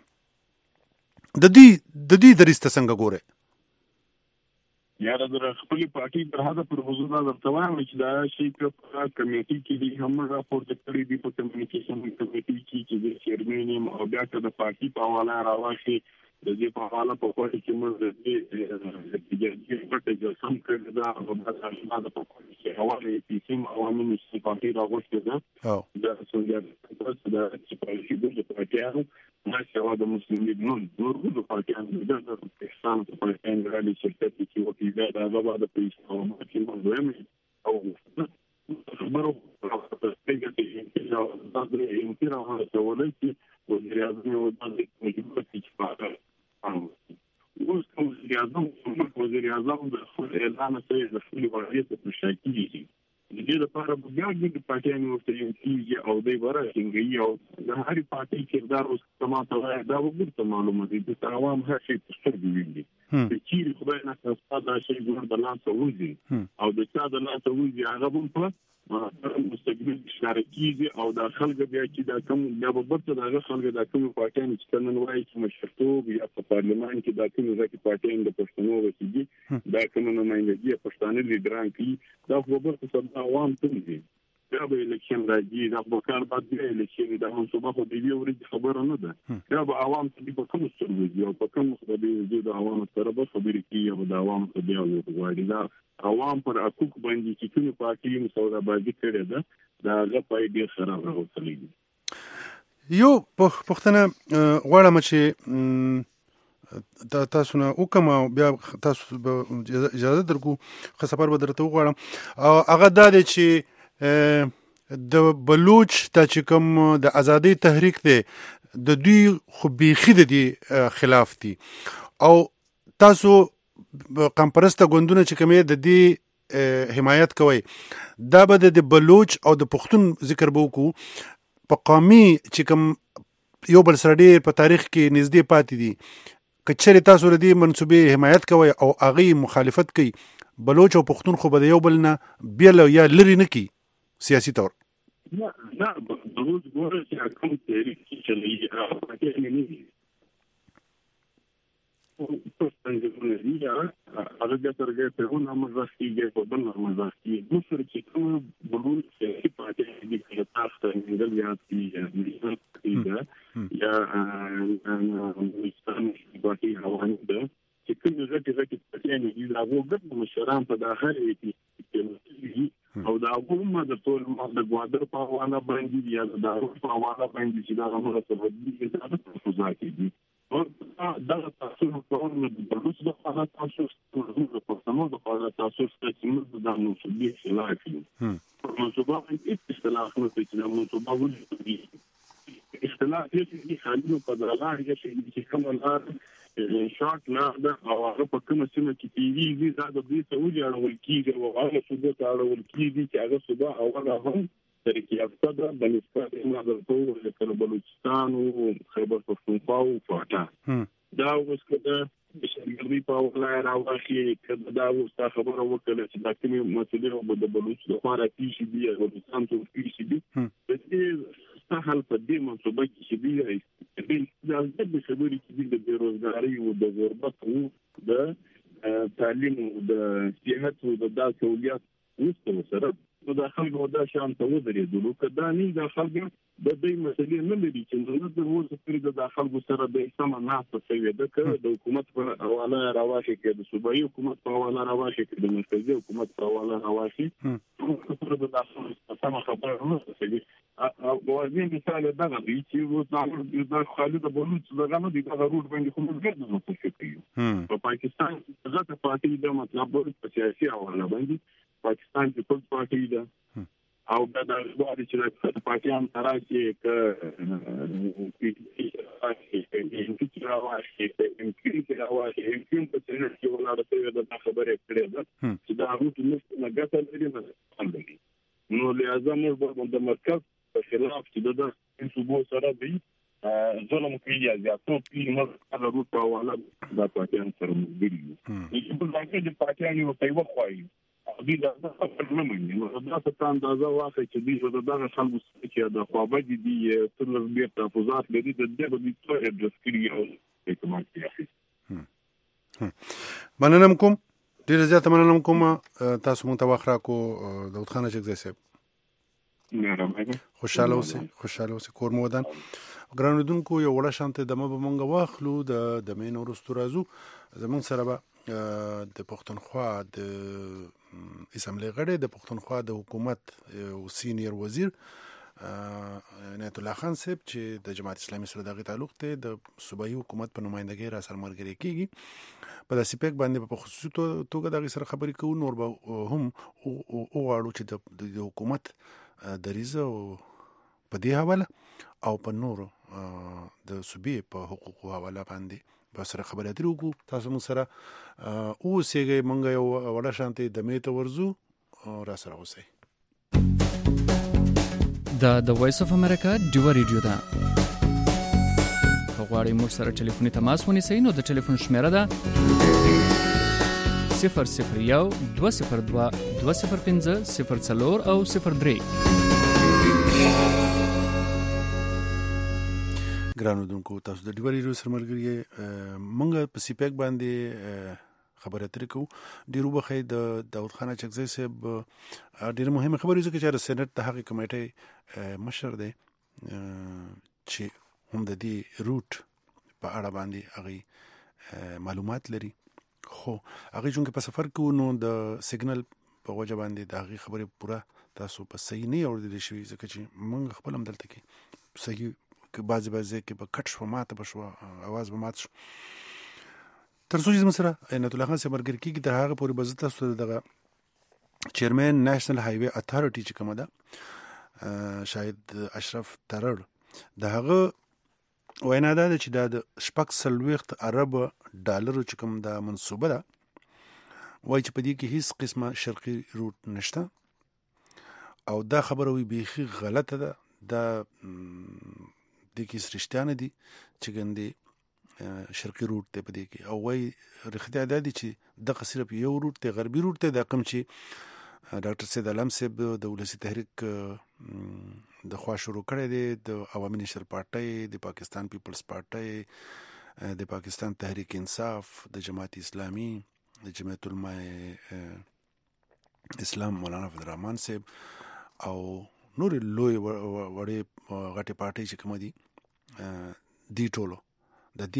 د دې درسته څنګه ګوره یا د خپل پارټي تر هغه پر حضور درته وایم چې دا شی په کمیټي کې دي هم راپورټ کړی دی په کمیونیکیشن کمیټي کې د چیرمن او بیا د پارټي په حواله راوښي د دې په حواله په کوټه کې موږ د دې په جسم کې دا او د په کوټه کې حواله پیسیم او موږ چې پارټي راوښي دا د سونګر د چې د پارټي ما سوا د مسلم لیگ نور د پارټیانو د پاکستان په پارټیانو راځي چې چې وکړي دا د بعد د پیسو او چې موږ وایم او خبرو په څنګه چې دا د انتظار هڅه ولې او د ریاضي او د مجبورتي چې پاره اوس کوم وزیر اعظم د خپل اعلان سره د خپل وضعیت په شاکي دي د دې لپاره بیا د پارټیانو ورته کیږي او د بره څنګه یو د هر پارټي کردار اوس سماته دا وګورئ معلومه دي د عوام هر شي څه دی چې چیرې خدای نه تاسو دا شی ګور د لاس وځي او د چا د لاس وځي هغه هم په مستقبل شارکیږي او د خلک بیا چې دا کوم بیا به برته د خلک د کوم پارټیانو چې نن وایي چې مشرتوب یا په پارلمان کې د کوم ځکه پارټیانو د پښتنو وسیږي دا کوم نمائندګي پښتانه لیډران کوي دا خو برته سم عوام ته دي دا به الیکشن راځي دا په کار باندې الیکشن دا هم صبح خو دی ورته خبره نه ده دا به عوام ته په کوم څه وځي او په کوم خبرې د عوام سره به خبرې کوي او د عوام ته دی وایي دا عوام پر حقوق باندې چې کوم پارټي مسوده باندې کړی ده دا غوښتي ډیر خراب راوځي یو پښتنه غواړم چې تاسو نه وکم بیا تاسو اجازه درکو خو سفر به درته وغواړم او هغه دا دی چې د بلوچ ته چې کوم د ازادۍ تحریک دی د دوی خو بیخي د دې خلاف دي او تاسو قمپرسته ګوندونه چې کومې د دې حمایت کوي دا به د بلوچ او د پښتون ذکر به وکړو په قومي چې کوم یو بل سره ډېر په تاریخ کې نږدې پاتې دي که چېرې تاسو د دې منصوبې حمایت کوئ او هغې مخالفت کوي بلوچ او پښتون خو به د یو بل نه بیل یا لرې نه کي سیاسي طور نه بلوچ ګوره چې کوم تحریک چې چلوي هغه نه دي هغه د ترګه په ونه مزاحي په بل مزاحي نو سره چې کوم بلوچ چې پاتې دي چې تاسو ته انګل یاد کیږي یا مستان باقي روان ده چې کوم ځکه پاتې دي دا وګړي مشران په داخله کې او دا کومه د ټول د ګوادر په حواله باندې یا د دارو په حواله باندې چې دا موږ ته ودی دا څه ځای دي او دا تاسو په اړه د بلوچ د حالات تاسو د پښتنو د حالات تاسو چې موږ د نو سبي خلاف یو نو څه باندې اصلاح نو چې موږ په باور دي اختلاف یې خالي په دغه چې کوم الان شارټ نه دا او هغه په کومه سیمه کې کیږي دا د دې سعودي اړول کیږي او هغه سعودي اړول کیږي چې هغه صوبه او هغه هم ترکیه افغان د نسبت مغرب ته بلوچستان او خیبر پختونخوا او فاټا دا اوس کده د شرقي په ولايت راوخی کده دا اوس خبره وکړه چې د کومې مسولې د بلوچ لپاره پیښې دي او د سانتو پیښې دي په دې سهل په دې منصوبه کې چې دی د خبرې کې د بیروزګاری او د غربت او د تعلیم او د صحت او د داسولیات وستو سره نو د خلکو د شان ته ودرېدلو کدا نه د خلکو د دې مسلې نه لري چې نو د ورځې پرې د خلکو سره د سم نه تسوي د حکومت په حواله راواشي کې د صوبایي حکومت په حواله راواشي کې د مرکزي حکومت په حواله راواشي سره د داخلي سم خبره نه تسوي او واځي مثال دغه دی چې د خالد بلوچ دغه نه دی د روټ باندې کوم ګرځي نو څه کوي په پاکستان دغه پارټي د مطلب په سیاسي حواله باندې پاکستان پیپلز پارټي ده او دا د غواړي چې د پاکستان تراشي ک چې راواشي چې راواشي په څیر چې ولاړ د خبرې کړې ده چې دا روټ نه ګټه لري نه نو لازم موږ د مرکز په خلاف چې د صوبو سره دی ظلم کوي یا ټول کې موږ د روټ په حواله د پاکستان سره مګری چې په ځکه د پاکستان یو ځای وخوایي دې دا څه نه مې نو دا څه اندازه واخی چې دې دغه خلکو چې د خوابدي دي تر دې تفوزات لري د دې په ډیټو د سکري او کومه کې مننه کوم ډیر زیات مننه کوم تاسو مونږ ته واخره کو داود خان شګزی صاحب خوشاله اوسئ کور مو ودان ګرانودونکو یو وړه شانته دمه به مونږ واخلو د مین ورستو رازو زمونږ سره به د پښتونخوا د اسمبلی غړي د پښتونخوا د حکومت او سینیئر وزیر عنایت الله خان صاحب چې د جماعت اسلامي سره دغه تعلق ته د صوبایي حکومت په نمائندګۍ را سره مرګري کیږي په داسې پک باندې په خصوصي توګه دغه سره خبرې کوو نور به هم او غواړو چې د حکومت دریزه په دې حواله او په نور د صوبې په حقوقو حواله باندې بسره خبرې اترې وکړو تاسو مون سره اوسېږئ مونږ یو وړه شانتې دمې ته ورځو را سره اوسئ د وایس اف امریکا ډیو ریډیو ده غواړئ موږ سره ټلیفوني تماس ونیسئ نو د ټلیفون شمیره ده 001 202 205 04 او 03 ګرانودونکو تاسو د ډیوري رو سره ملګری مونږ په سیپیک باندې خبرې اترې کوو ډیرو بخې د داود خان چکزی صاحب ډیره مهمه خبرې زکه چې سېنات د حق کمیټې مشر دی چې هم د دې روټ په اړه باندې هغه معلومات لري خو هغه چونکه په سفر کې نو د سیګنل په وجه باندې د هغه خبرې پوره تاسو په صحیح نه اوریدل شوی ځکه چې مونږ خپل هم دلته کې صحیح که بعضی کې په کټ شو ماته بشو आवाज به مات شو تر څو چې زموږ سره عنایت الله خان سره مرګر کیږي تر هغه پورې بزته تاسو دغه چیرمن نېشنل هایوي اتھارټي چې کومه ده شاید اشرف ترړ د هغه وینا ده چې د شپږ سلويخت عرب ډالر چې کوم د منسوبه ده وایي چې په دې کې هیڅ قسمه شرقي روټ نشته او دا خبره وی بیخي غلطه ده دا د کیس رښتیا نه دي چې ګندې شرقي روټ ته په دې کې او وایي رښتیا دا دي چې دغه صرف یو روټ ته غربي روټ ته د کوم چې ډاکټر سید علم صاحب د ولسی تحریک د خوا شروع کړی دی د عوامي نېشنل پارټۍ د پاکستان پیپلز پارټۍ د پاکستان تحریک انصاف د جماعت اسلامي د جمعیت علماء اسلام مولانا فضل الرحمن صاحب او نور لوی وړې غټې پارټۍ چې کوم دي دی ټولو د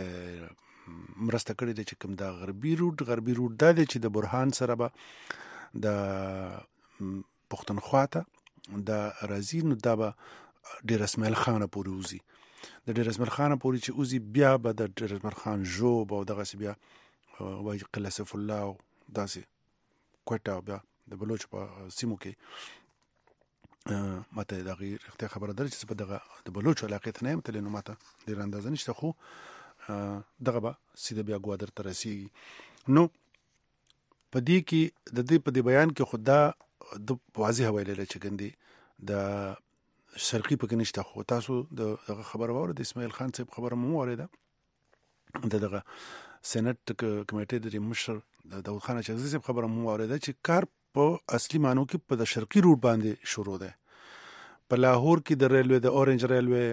دې مرسته کړې ده چې کوم دا غربي روټ دا دی چې د برهان سره به د پښتونخوا ته د راځي نو دا به ډیر اسماعیل خان پورې وزي د ډیر اسماعیل خان پورې چې وزي بیا به د ډیر اسماعیل خان جوب او دغه سی بیا وایي قلصف الله داسې کوټه بیا د بلوچ په سیمو کې ماته د غیر اختیار خبره درچ په دغه د بلوچ علاقې ته نه متل نو ماته ډیر اندازه نشته خو دغه به سیده بیا ګوادر ته رسیږي. نو په دې کې د دې په دې بیان کې خدا د واضح ویل چې ګندي د شرقي پکې نشته خو تاسو دغه خبر واورئ د اسماعیل خان صاحب خبره مو واورئ دغه سېنات کمیټې د مشر د داود خان چغزي صاحب خبره مو واورئ چې کار په اصلي مانو کې په د شرقي روټ باندې شروع ده. په لاهور کې د ریلوی د اورنج ریلوی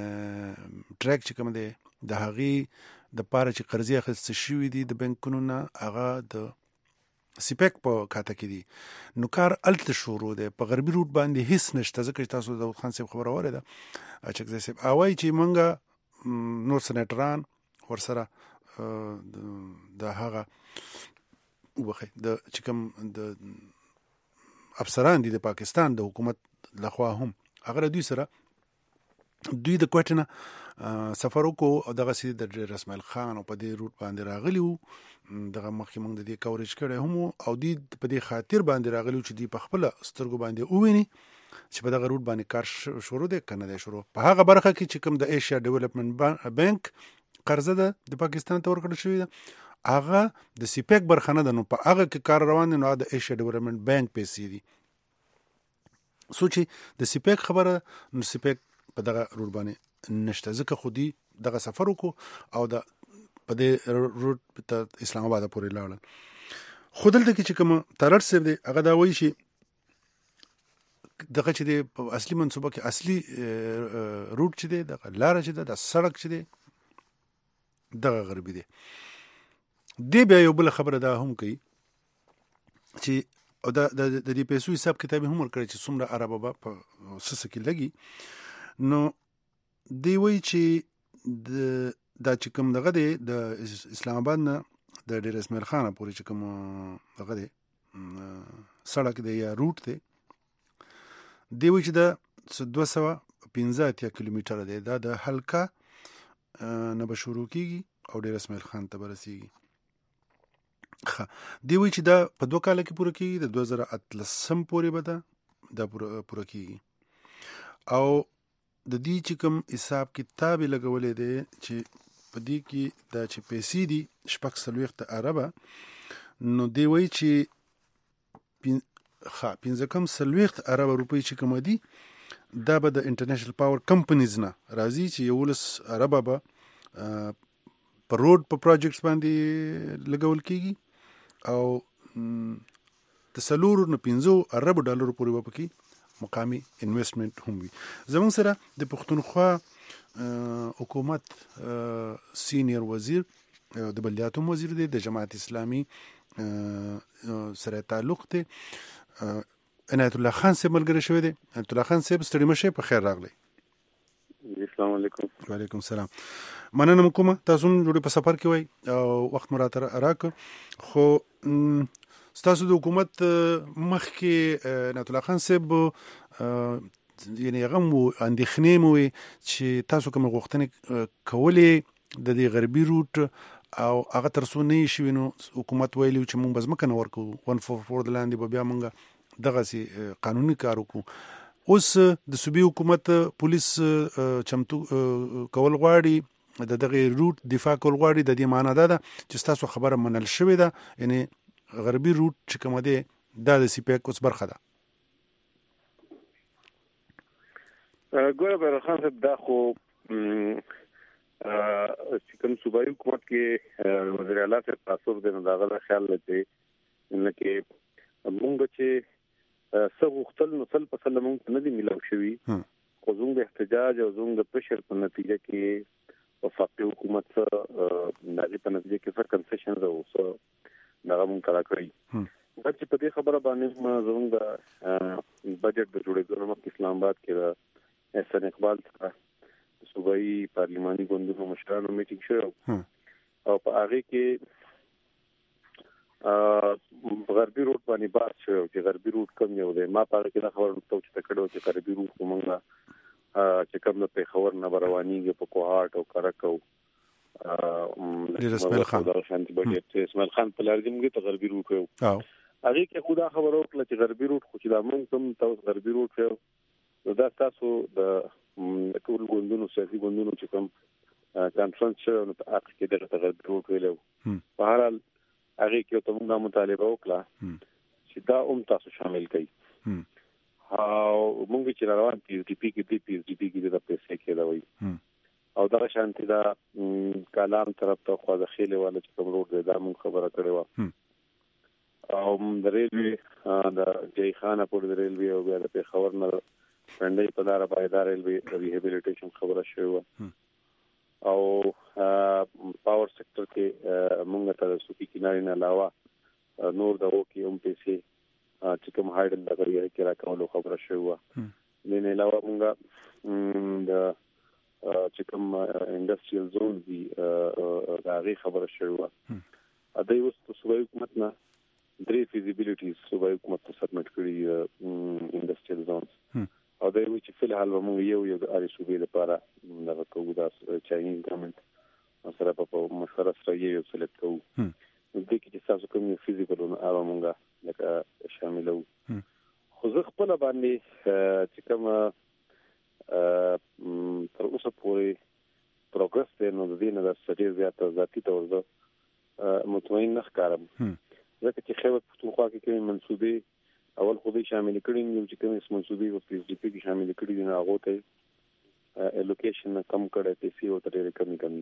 ټریک چې کوم دی د هغې د پاره چې قرضې اخیستل شوي دي د بانکونو نه هغه د سیپیک په کاته کې دي. نو کار الته شروع دی په غربي روټ باندې هیڅ نشته ځکه چې تاسو د داود خان صاحب خبره واورئ چغزي صاحب اوایي چې مونږه نور سېنیټران ورسره د هغه وخت د چې کوم د افسران دي د پاکستان د حکومت لخوا هم هغه دوی سره دوی د کوټنه سفر وکړو او دغه سید د اسماعیل خان او په دې روټ باندې راغلی وو دغه مخکې موږ د دې کورج کړی هم او دوی په دې خاطر باندې راغلی چې دوی په خپل سترګو باندې وویني چې په دغه روټ باندې کار شروع دی کنه دی شروع په هغه برخه کې چې کوم د ایشیا ډیولپمنٹ بانک قرضه ده د پاکستان ته ورکړل شوې ده هغه د سیپیک برخه نه ده نو په هغه کې کار روان دی نو د ایشیا ډیولپمنٹ بانک پیسې دي سوچي د سیپیک خبره نو سیپیک په دغه روټ باندې نشته ځکه خودي دغه سفر وکړو او د په دې روټ ته اسلام آباد پورې لاړل. خو دلته کې چې کوم ترړ سر دی هغه دا وایي چې دغه چې دی په اصلي منصوبه کې اصلي روټ چې دی دغه لار چې ده د سړک چې دی دغه غربي دی. دی بیا یو بل خبره دا هم کوي چې او د دې پیسو حساب کتاب هم ورکړي چې څومره عربه به په سسه کې لګي. نو دی وایي چې دا چې کوم دغه دی د اسلام آباد نه د ډیر اسماعیل خان پورې چې کوم دغه دی سړک دی یا روټ دی دی وایي چې دا 215 کیلومتره دی دا د حلقه نه به شروع کیږي او ډیر اسماعیل خان ته به رسیږي. دی وایي چې دا په 2 کال کې پوره کیږي د 2013 پورې به دا پوره کیږي او د دې چې کوم حساب کتاب لګولې دی چې په دې کې دا چې پیسې دي 640 عربه نو دی وایي چې 15 عربه روپۍ چې کوم دي دا به د انټرنیشنل پاور کمپنیز نه راځي چې 11 عربه به په روډ په پروجیکټس باندې لګول کیږي او د 4.15 عربو ډالر پورې به پکې مقامي انویسټمنټ هم وي. زموږ سره د پښتونخوا حکومت سینیئر وزیر د بلدیاتو وزیر دی د جماعت اسلامي سره تعلق دی عنایت الله خان صاحب ملګری شوی دی. عنایت الله خان صاحب ستړي مشه په خیر راغلی. السلام علیکم. وعلیکم السلام. مننه کومه تاسو جوړې په سفر کې وای او وخت مراته راک خو ستاسو د حکومت مخکې عنایت الله خان صاحب یعنی هغه مو اندېښنې مو چې تاسو کوم غوښتنې کولې د دې غربي روټ او هغه تر څو نه شي نو حکومت ویلو چې مونږ بزمکه نه ورکو 144 د لاندې به بیا مونږ دغه سي قانوني کار وکړو. اوس د صوبې حکومت پولیس چمتو کول غواړي د دغه روټ دفاع کول غواړي د دې معنی ده چې تاسو خبره منل شوې ده یعنی غربي روټ چې کوم دی دا د سیپیک اوس برخه ده. ګوره برخان صاحب دا خو چې کوم صوبایي حکومت کې وزیر اعلی صاحب تاسو د دغه خیال لته ان کې موږ چې سغختل نو سل په سلمون نه دی ملو شوی خو زموږ د احتجاج او زموږ د پرشر په نتیجه کې وفاقي حکومت دغه په نتیجه کې څه کنسیشنز او څه دغه مونږ کړی دا چې په دې خبره باندې زموږ د بجټ د جوړېدو مخکې اسلام آباد کې د احسان اقبال صوبایي پارلماني ګوندونو مشرانو میټینګ شو او په هغه کې غربي روټ باندې بحث شو چې غربي روټ کوم یو دی. ما په هغه کې دا خبره نوټ کړو چې غربي روټ کومه چې کوم د پیښور نه روانيږي په کوهاټ او کرکو اسماعیل خان په لارځم کې ته غربي روټ یو هغه کې خدا خبرو کړل چې غربي روټ خو چې دا مونږ کوم تاسو غربي روټ یو دا تاسو د ټول ګوندونو سیاسي ګوندونو چې کوم کانفرنس شو نو په اخر کې دغه غربي روټ ویلو په هر حال هغه کې ته موږ مطالبه وکړه چې دا تاسو شامل کړئ او موږ چې روان پی ایچ ډي پی کې د پیسې کې دا وایي او دا شانتي دا کلام طرف ته خو د خېلې والا چې کوم روډ دی دا موږ خبره کړې و او د ریلوي د جای خانه پر د ریلوي او بیا د پیښور نه باندې په لار پایدار ریلوي ریهابیلیټیشن خبره شوې او پاور سېکټر کې موږ ته د سوقي کیناري نه علاوه نور دغه کې هم پیسې چې کوم هایډل د غریه کې راکولو خبره شوې نه علاوه موږ د چې کوم انډستریال زون دی دا غي خبره شوه ا دې اوس صوبایي حکومت نه درې فیزیبিলিټیز صوبایي حکومت ته سبمټ کړی انډستریال زونز او دا وی چې فل حال موږ یو د اړ صوبې لپاره دا کوو دا چاینیز ګورنمنت سره په مشوره سره یو سلیکټ کوو د دې کې تاسو کوم فیزیکل او هغه موږ لکه شاملو خو زه خپل باندې چې کوم تر اوسه پورې پروګرس دی نو د دې نه د سټي زیاته ذاتی تور زه مطمئن نه ښکارم ځکه چې خیبر پښتونخوا کې کومې منصوبې اول خو دې شامل کړي نو چې کومې منصوبې په پی ایچ ډي پی کې شامل کړي دي نو هغه ته الوکیشن کم کړي پیسې او ترې کمی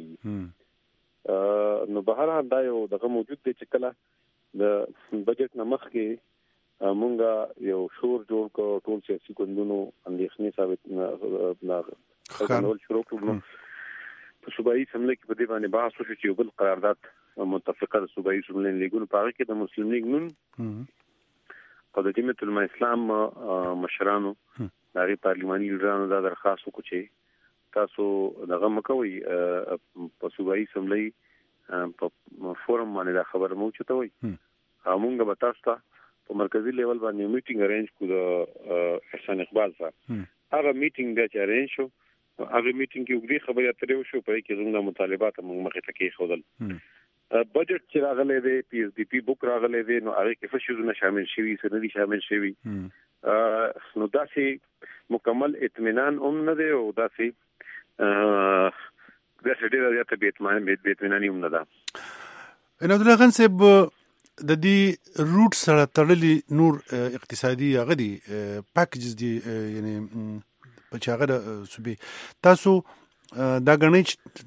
خولې نو بهر حال دا یو دغه موجود دی چې کله د بجټ نمخ کې مونږه یو شور جوړ کو ټول سیاسي ګوندونو اندېښنې ثابت نه خلل شروع کړو په صوبایي سملې کې په دې باندې بحث وشو چې یو بل قرارداد متفقه د صوبایي سملې لیګونو په هغه کې د مسلم لیګ نون او د جمعیت العلماء اسلام مشرانو د پارلماني لیډرانو دا درخواست وکړي چې تاسو دغه مکوي په صوبایي سملې په فورم باندې دا خبره مو چتوي همغه به تاسو ته په مرکزی لیول باندې میټینګ ارینج کو د احسان اقبال سره هغه میټینګ د ارینج شو هغه میټینګ کې وګړي خبرې اترې وشو په کې زموږ مطالبات موږ مخې ته کې خودل بجټ چې راغلی دی پی ایچ ډي پی بوک راغلی دی نو هغه کې څه شیزونه شامل شوي څه نه دي شامل شوي نو داسې مکمل اطمینان هم نه دی او داسې د ډېر زیاته بې اطمیناني هم نه ده ان عبد الله خان صاحب د دې روټ سره تړلي نور اقتصادي هغه دي پاکیجز دي یعنی په چاغه صوبې تاسو دا غنی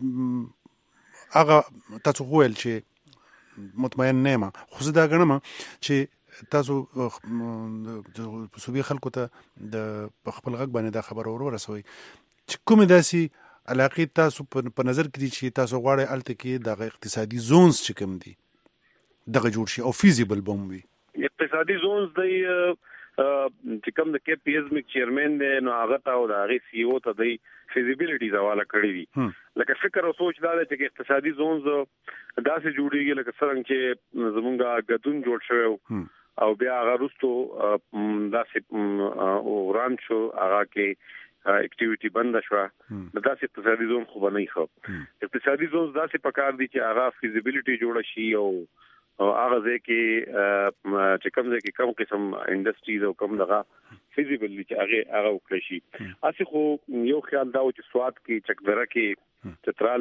هغه تاسو وویل چې مطمئن نه ما خو دا غنم چې تاسو په صوبې خلکو ته د خپل غږ باندې دا خبر ورسوي چې کومه داسي علاقه تاسو په نظر کې دي چې تاسو غواړئ الته کې د اقتصادي زونز چې کوم دي دغه جوړ شي او فیزیبل بوموي اقتصادي زونز د چې کوم د کې پی ایس میک چیرمن دی نو هغه ته او د هغه سی او ته د فیزیبিলিټی حواله کړی دي لکه فکر او سوچ دا دی چې اقتصادي زونز داسې جوړیږي لکه څنګه چې زمونږه غدون جوړ شوی او بیا هغه رستو داسې اوران شو هغه کې اکټیویټي بند شو داسې اقتصادي زون خو نه خو اقتصادي زون داسې پکار دي چې هغه فیزیبিলিټی جوړ شي او هغه ځکه چې کوم ځکه کوم قسم انډستریز او کوم دغه فیزیبل چې هغه وکړي شي اسی خو یو خیال دا و چې سواد کې چکدره کې چترال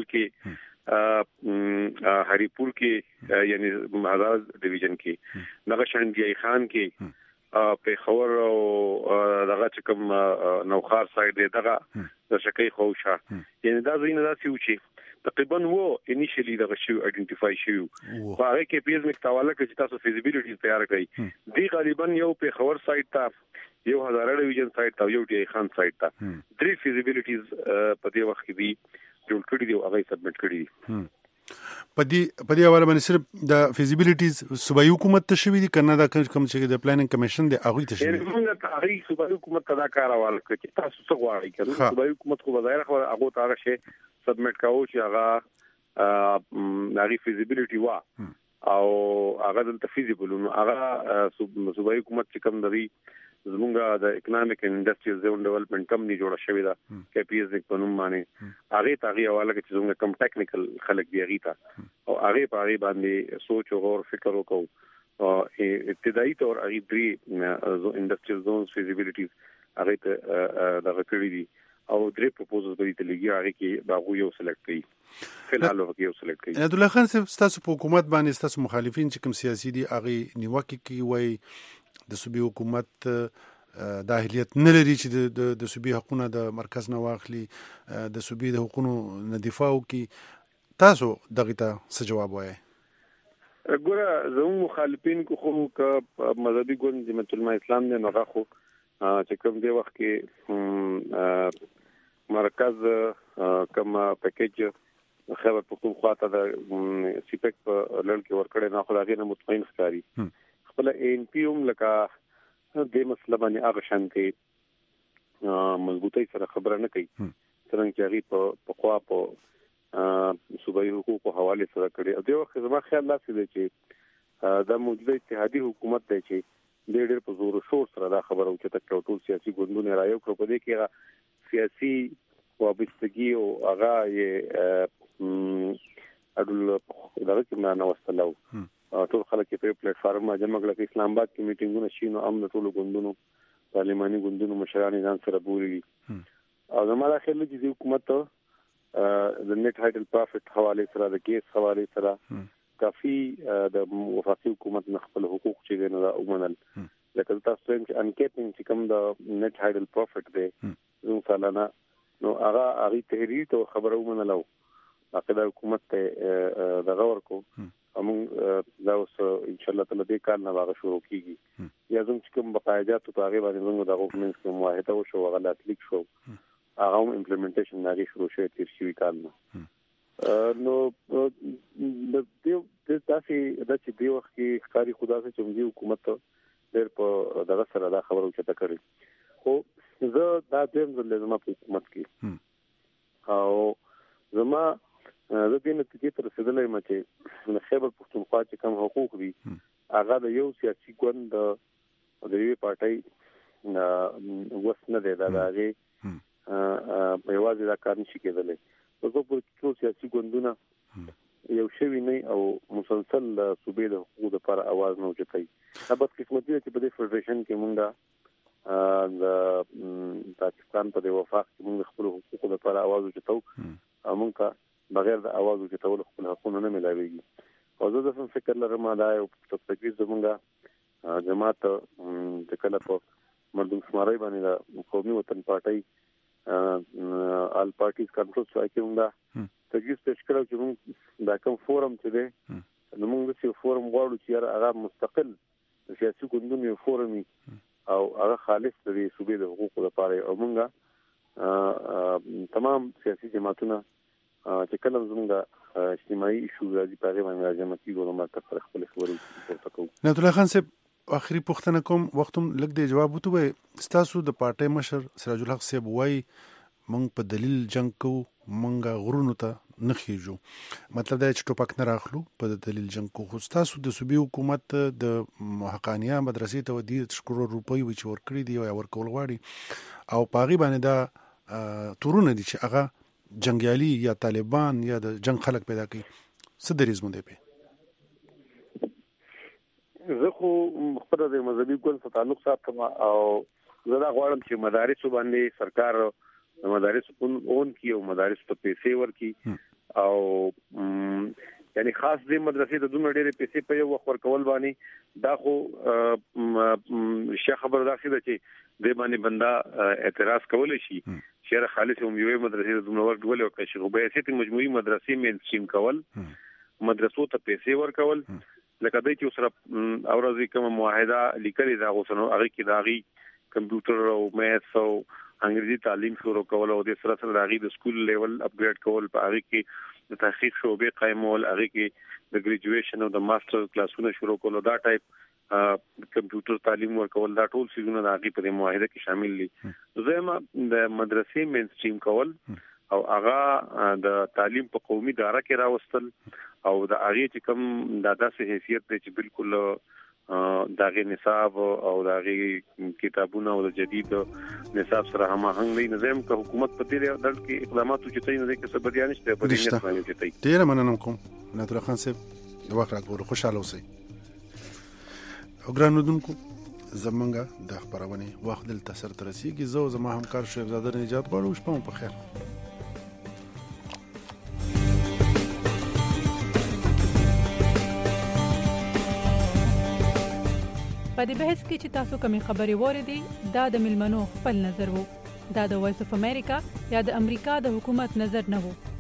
کې هریپور کې یعنی مهاراج ډیویژن کې نغشن دی خان کې په خور او دغه چې کوم نوخار سایډ دی دغه د شکی خوشا یعنی دا زینه دا سوچي تقریبا وو انیشلی دغه شو ایدنټیفای شو هغه کې پیز مکتواله کې تاسو فیزیبিলিټی تیار کړئ دی غالبا یو په خور سایت ته یو هزار ډیویژن سایت ته یو ډی خان سایت ته درې فیزیبিলিټیز په دې وخت کې دی جوړ کړی دی هغه سبمټ کړی په دې حواله باندې صرف د فیزیبিলিټیز صوبایي حکومت ته شوی دي کنه دا کوم چې د پلانینګ کمیشن دی هغه ته شوی موږ ته هغه صوبایي حکومت ته دا کار حواله کړی چې تاسو څه غواړئ کنه صوبایي حکومت خو بظاهر خو هغه ته هغه شی سبمټ کاوه چې هغه ناری فیزیبিলিټی وا او هغه د فیزیبل نو هغه صوبایي حکومت چې کوم دی زمونږه د اکونومیک اینڈ انډستریال زون ډیولپمنٹ کمپنی جوړه شوې ده کې پی ایس په نوم باندې هغه تاغي حواله کې چې زمونږه کم ټیکنیکل خلک دی هغه ته او هغه په هغه باندې سوچ او غور فکر وکاو ابتدایي تور هغه درې انډستریل زونز فیزیبিলিټیز هغه ته د غکړې دي او درې پروپوزلز به دي لګي هغه کې باغو یو سلیکټ کړي فلحال هغه یو سلیکټ کړي. عبد الله خان صاحب تاسو په حکومت باندې تاسو مخالفین چې کوم سیاسي دي هغه نیوکه کوي وای د صوبې حکومت د اهلیت نه لري چې د صوبې حقوقونه د مرکز نه واخلي د صوبې د حقوقونو نه دفاع وکړي. تاسو دغه ته څه جواب وایي؟ ګوره زموږ مخالفین خو مذهبي ګوند جمعیت العلماء اسلام نه نغه خو چې کوم دی وخت کې مرکز کوم پیکیج خبر پختونخوا ته د سیپک په لړ کې ورکړې نه خو هغه نه مطمئن ښکاري. خپل ان پی ام لکه د مسله باندې هغه شانتي مضبوطی سره خبره نه کوي څنګه چې هغه په خوا په صوبایي حقوقو حواله سره کړي. او د وخت زما خیال لا څه دی چې د موجوده اتحادیه حکومت دی چې ډېر په زور او شور سره دا خبره او چې ټول سیاسي ګوندونه رايو کړو په دې کې سیاسي وابستګي او هغه یې اډول دغه کې نه وستلو ټول خلک په پلیټ فارم باندې جمع کړل. اسلام آباد کې میټینګونه شینو امن ټول ګوندونو پارلماني ګوندونو مشران ځان سره بولي او زموږ خیال دی چې حکومت د نیټ هایډل پروفټ حواله سره د کیس حواله سره کافي د وفاقي حکومت خپل حقوق چې نه ومنل. لکه تاسو چې انکیپینګ چې کوم د نیټ هایډل پروفټ دی زموږ سالانه نو هغه تحریر ته خبرو ومنلو هغه د حکومت ته دغه ورکو موږ دا اوس ان شاء الله تعالی د کار نه واغ شروع کیږي یا زموږ چې کوم بقایات په هغه باندې موږ د غوښمنځ کې موافقه وشو هغه لاتلیک شو هغه امپلیمنټیشن ناغي شروع شوی تیر شوی کال نو د دې تاسو د چې دی وخت کې ښکاری خدا سره چې موږ حکومت ډېر په دغه سره دا خبرو چته کړی خو زه دا دیم زما په حکومت کې او زما د دې نتیجې تر رسیدلې مته خیبر پختونخوا چې کوم حقوق دي هغه د یو سیاسي ګوند د یوې پارټۍ وسنه دی دا هغه په یوازې دا کار نشي کېدلی. په کوم ټول سیاسي ګوندونه یو شوی نه او مسلسل صوبې د حقوقو لپاره आवाज نه اوچتای. دا بس قسمتي چې په دې فدریشن کې مونږه د پاکستان په وفاق کې مونږ خپل حقوقو لپاره आवाज اوچتاو او مونږه بغیر د आवाज اوچتاو خپل حقوق نه ملایويږي. او زه د فکر لرم دا یو تفصیل زمونږه جماعت د کله په مردم شمارای باندې د قومي وطن پارټي آل پارټیز کنټرول شوی کېوندا تجویز پیش کړو چې موږ دا کوم فورم چې دی نو موږ چې فورم غواړو چې هغه مستقل سیاسي ګوندونو یو فورم او هغه خالص د صوبې د حقوقو لپاره او موږ تمام سیاسي جماعتونه چې کله زموږ اجتماعي ایشو راځي په هغه باندې راځي چې ګورم تر خپل خبرې ورته کوو. عبد الله خان صاحب اخري پوښتنه کوم وختم لګ دی جواب وته ستاسو د پارټي مشر سراج الحق صاحب وای مونږ په دلیل جنگ کو مونږه غرونو ته نخیجو مطلب دا چې ټوپک نه راخلو په دلیل جنگ کو خو ستاسو د صوبې حکومت د حقانيه مدرسې ته ودی 1 کروڑ روپۍ وچ ورکړي دی او ورکول غواړي او پاغي باندې دا تورونه دي چې هغه جنگیالي یا طالبان یا د جنگ خلک پیدا کوي څه دریز مونږ دی زه خو خپل د مذهبي ګوند سره تعلق ساتم او زه دا غواړم چې مدارس باندې سرکار مدارس اون کی او مدارس ته پیسې ورکي او یعنی خاص دې مدرسې د دوه ډېرې پیسې په یو وخت ورکول باندې دا خو شیخ خبرداري ده چې دې باندې بندا اعتراض کولای شي شهر خالص هم یو مدرسې د دوه ورکول او کې شغل به سي مجموعي مدرسې مین سیم کول مدرسو ته پیسې ورکول لکه دای چې سره اورځي کوم معاهده لیکلې دا غوښنه هغه کې داغي کمپیوټر او میث او انګریزي تعلیم شروع کول او د سره داغي د سکول لیول اپګریډ کول په هغه کې د تحقیق شعبې قائمول هغه کې د ګریجویشن او د ماستر کلاسونه شروع کول دا ټایپ کمپیوټر تعلیم ورکول دا ټول څه نه هغه په معاهده کې شامل دي. زما د مدرسې مین سټریم کول او هغه د تعلیم په قومي اداره کې راوستل او د هغه چې کوم د داسې حیثیت دی چې بالکل دغه نصاب او دغه کتابونه او د جدید نصاب سره هماهنګ نه نظام که حکومت په دې ډول کې اقدامات وکړي نه کې څه بدیان نشته په دې نه باندې وکړي. ډیر مننه کوم نادر خان صاحب وخت راکړو خوشاله اوسئ. ګرانودونکو زمونږه د خبرونه وخت دلته سره رسیدي. زه زما همکار شیخ زاده نجات غواړو. شپه مو په خیر. په دې بحث کې چې تاسو کومې خبرې واورېدې دا د ملمنو خپل نظر وو. دا د وایس اف امریکا یا د امریکا د حکومت نظر نه وو.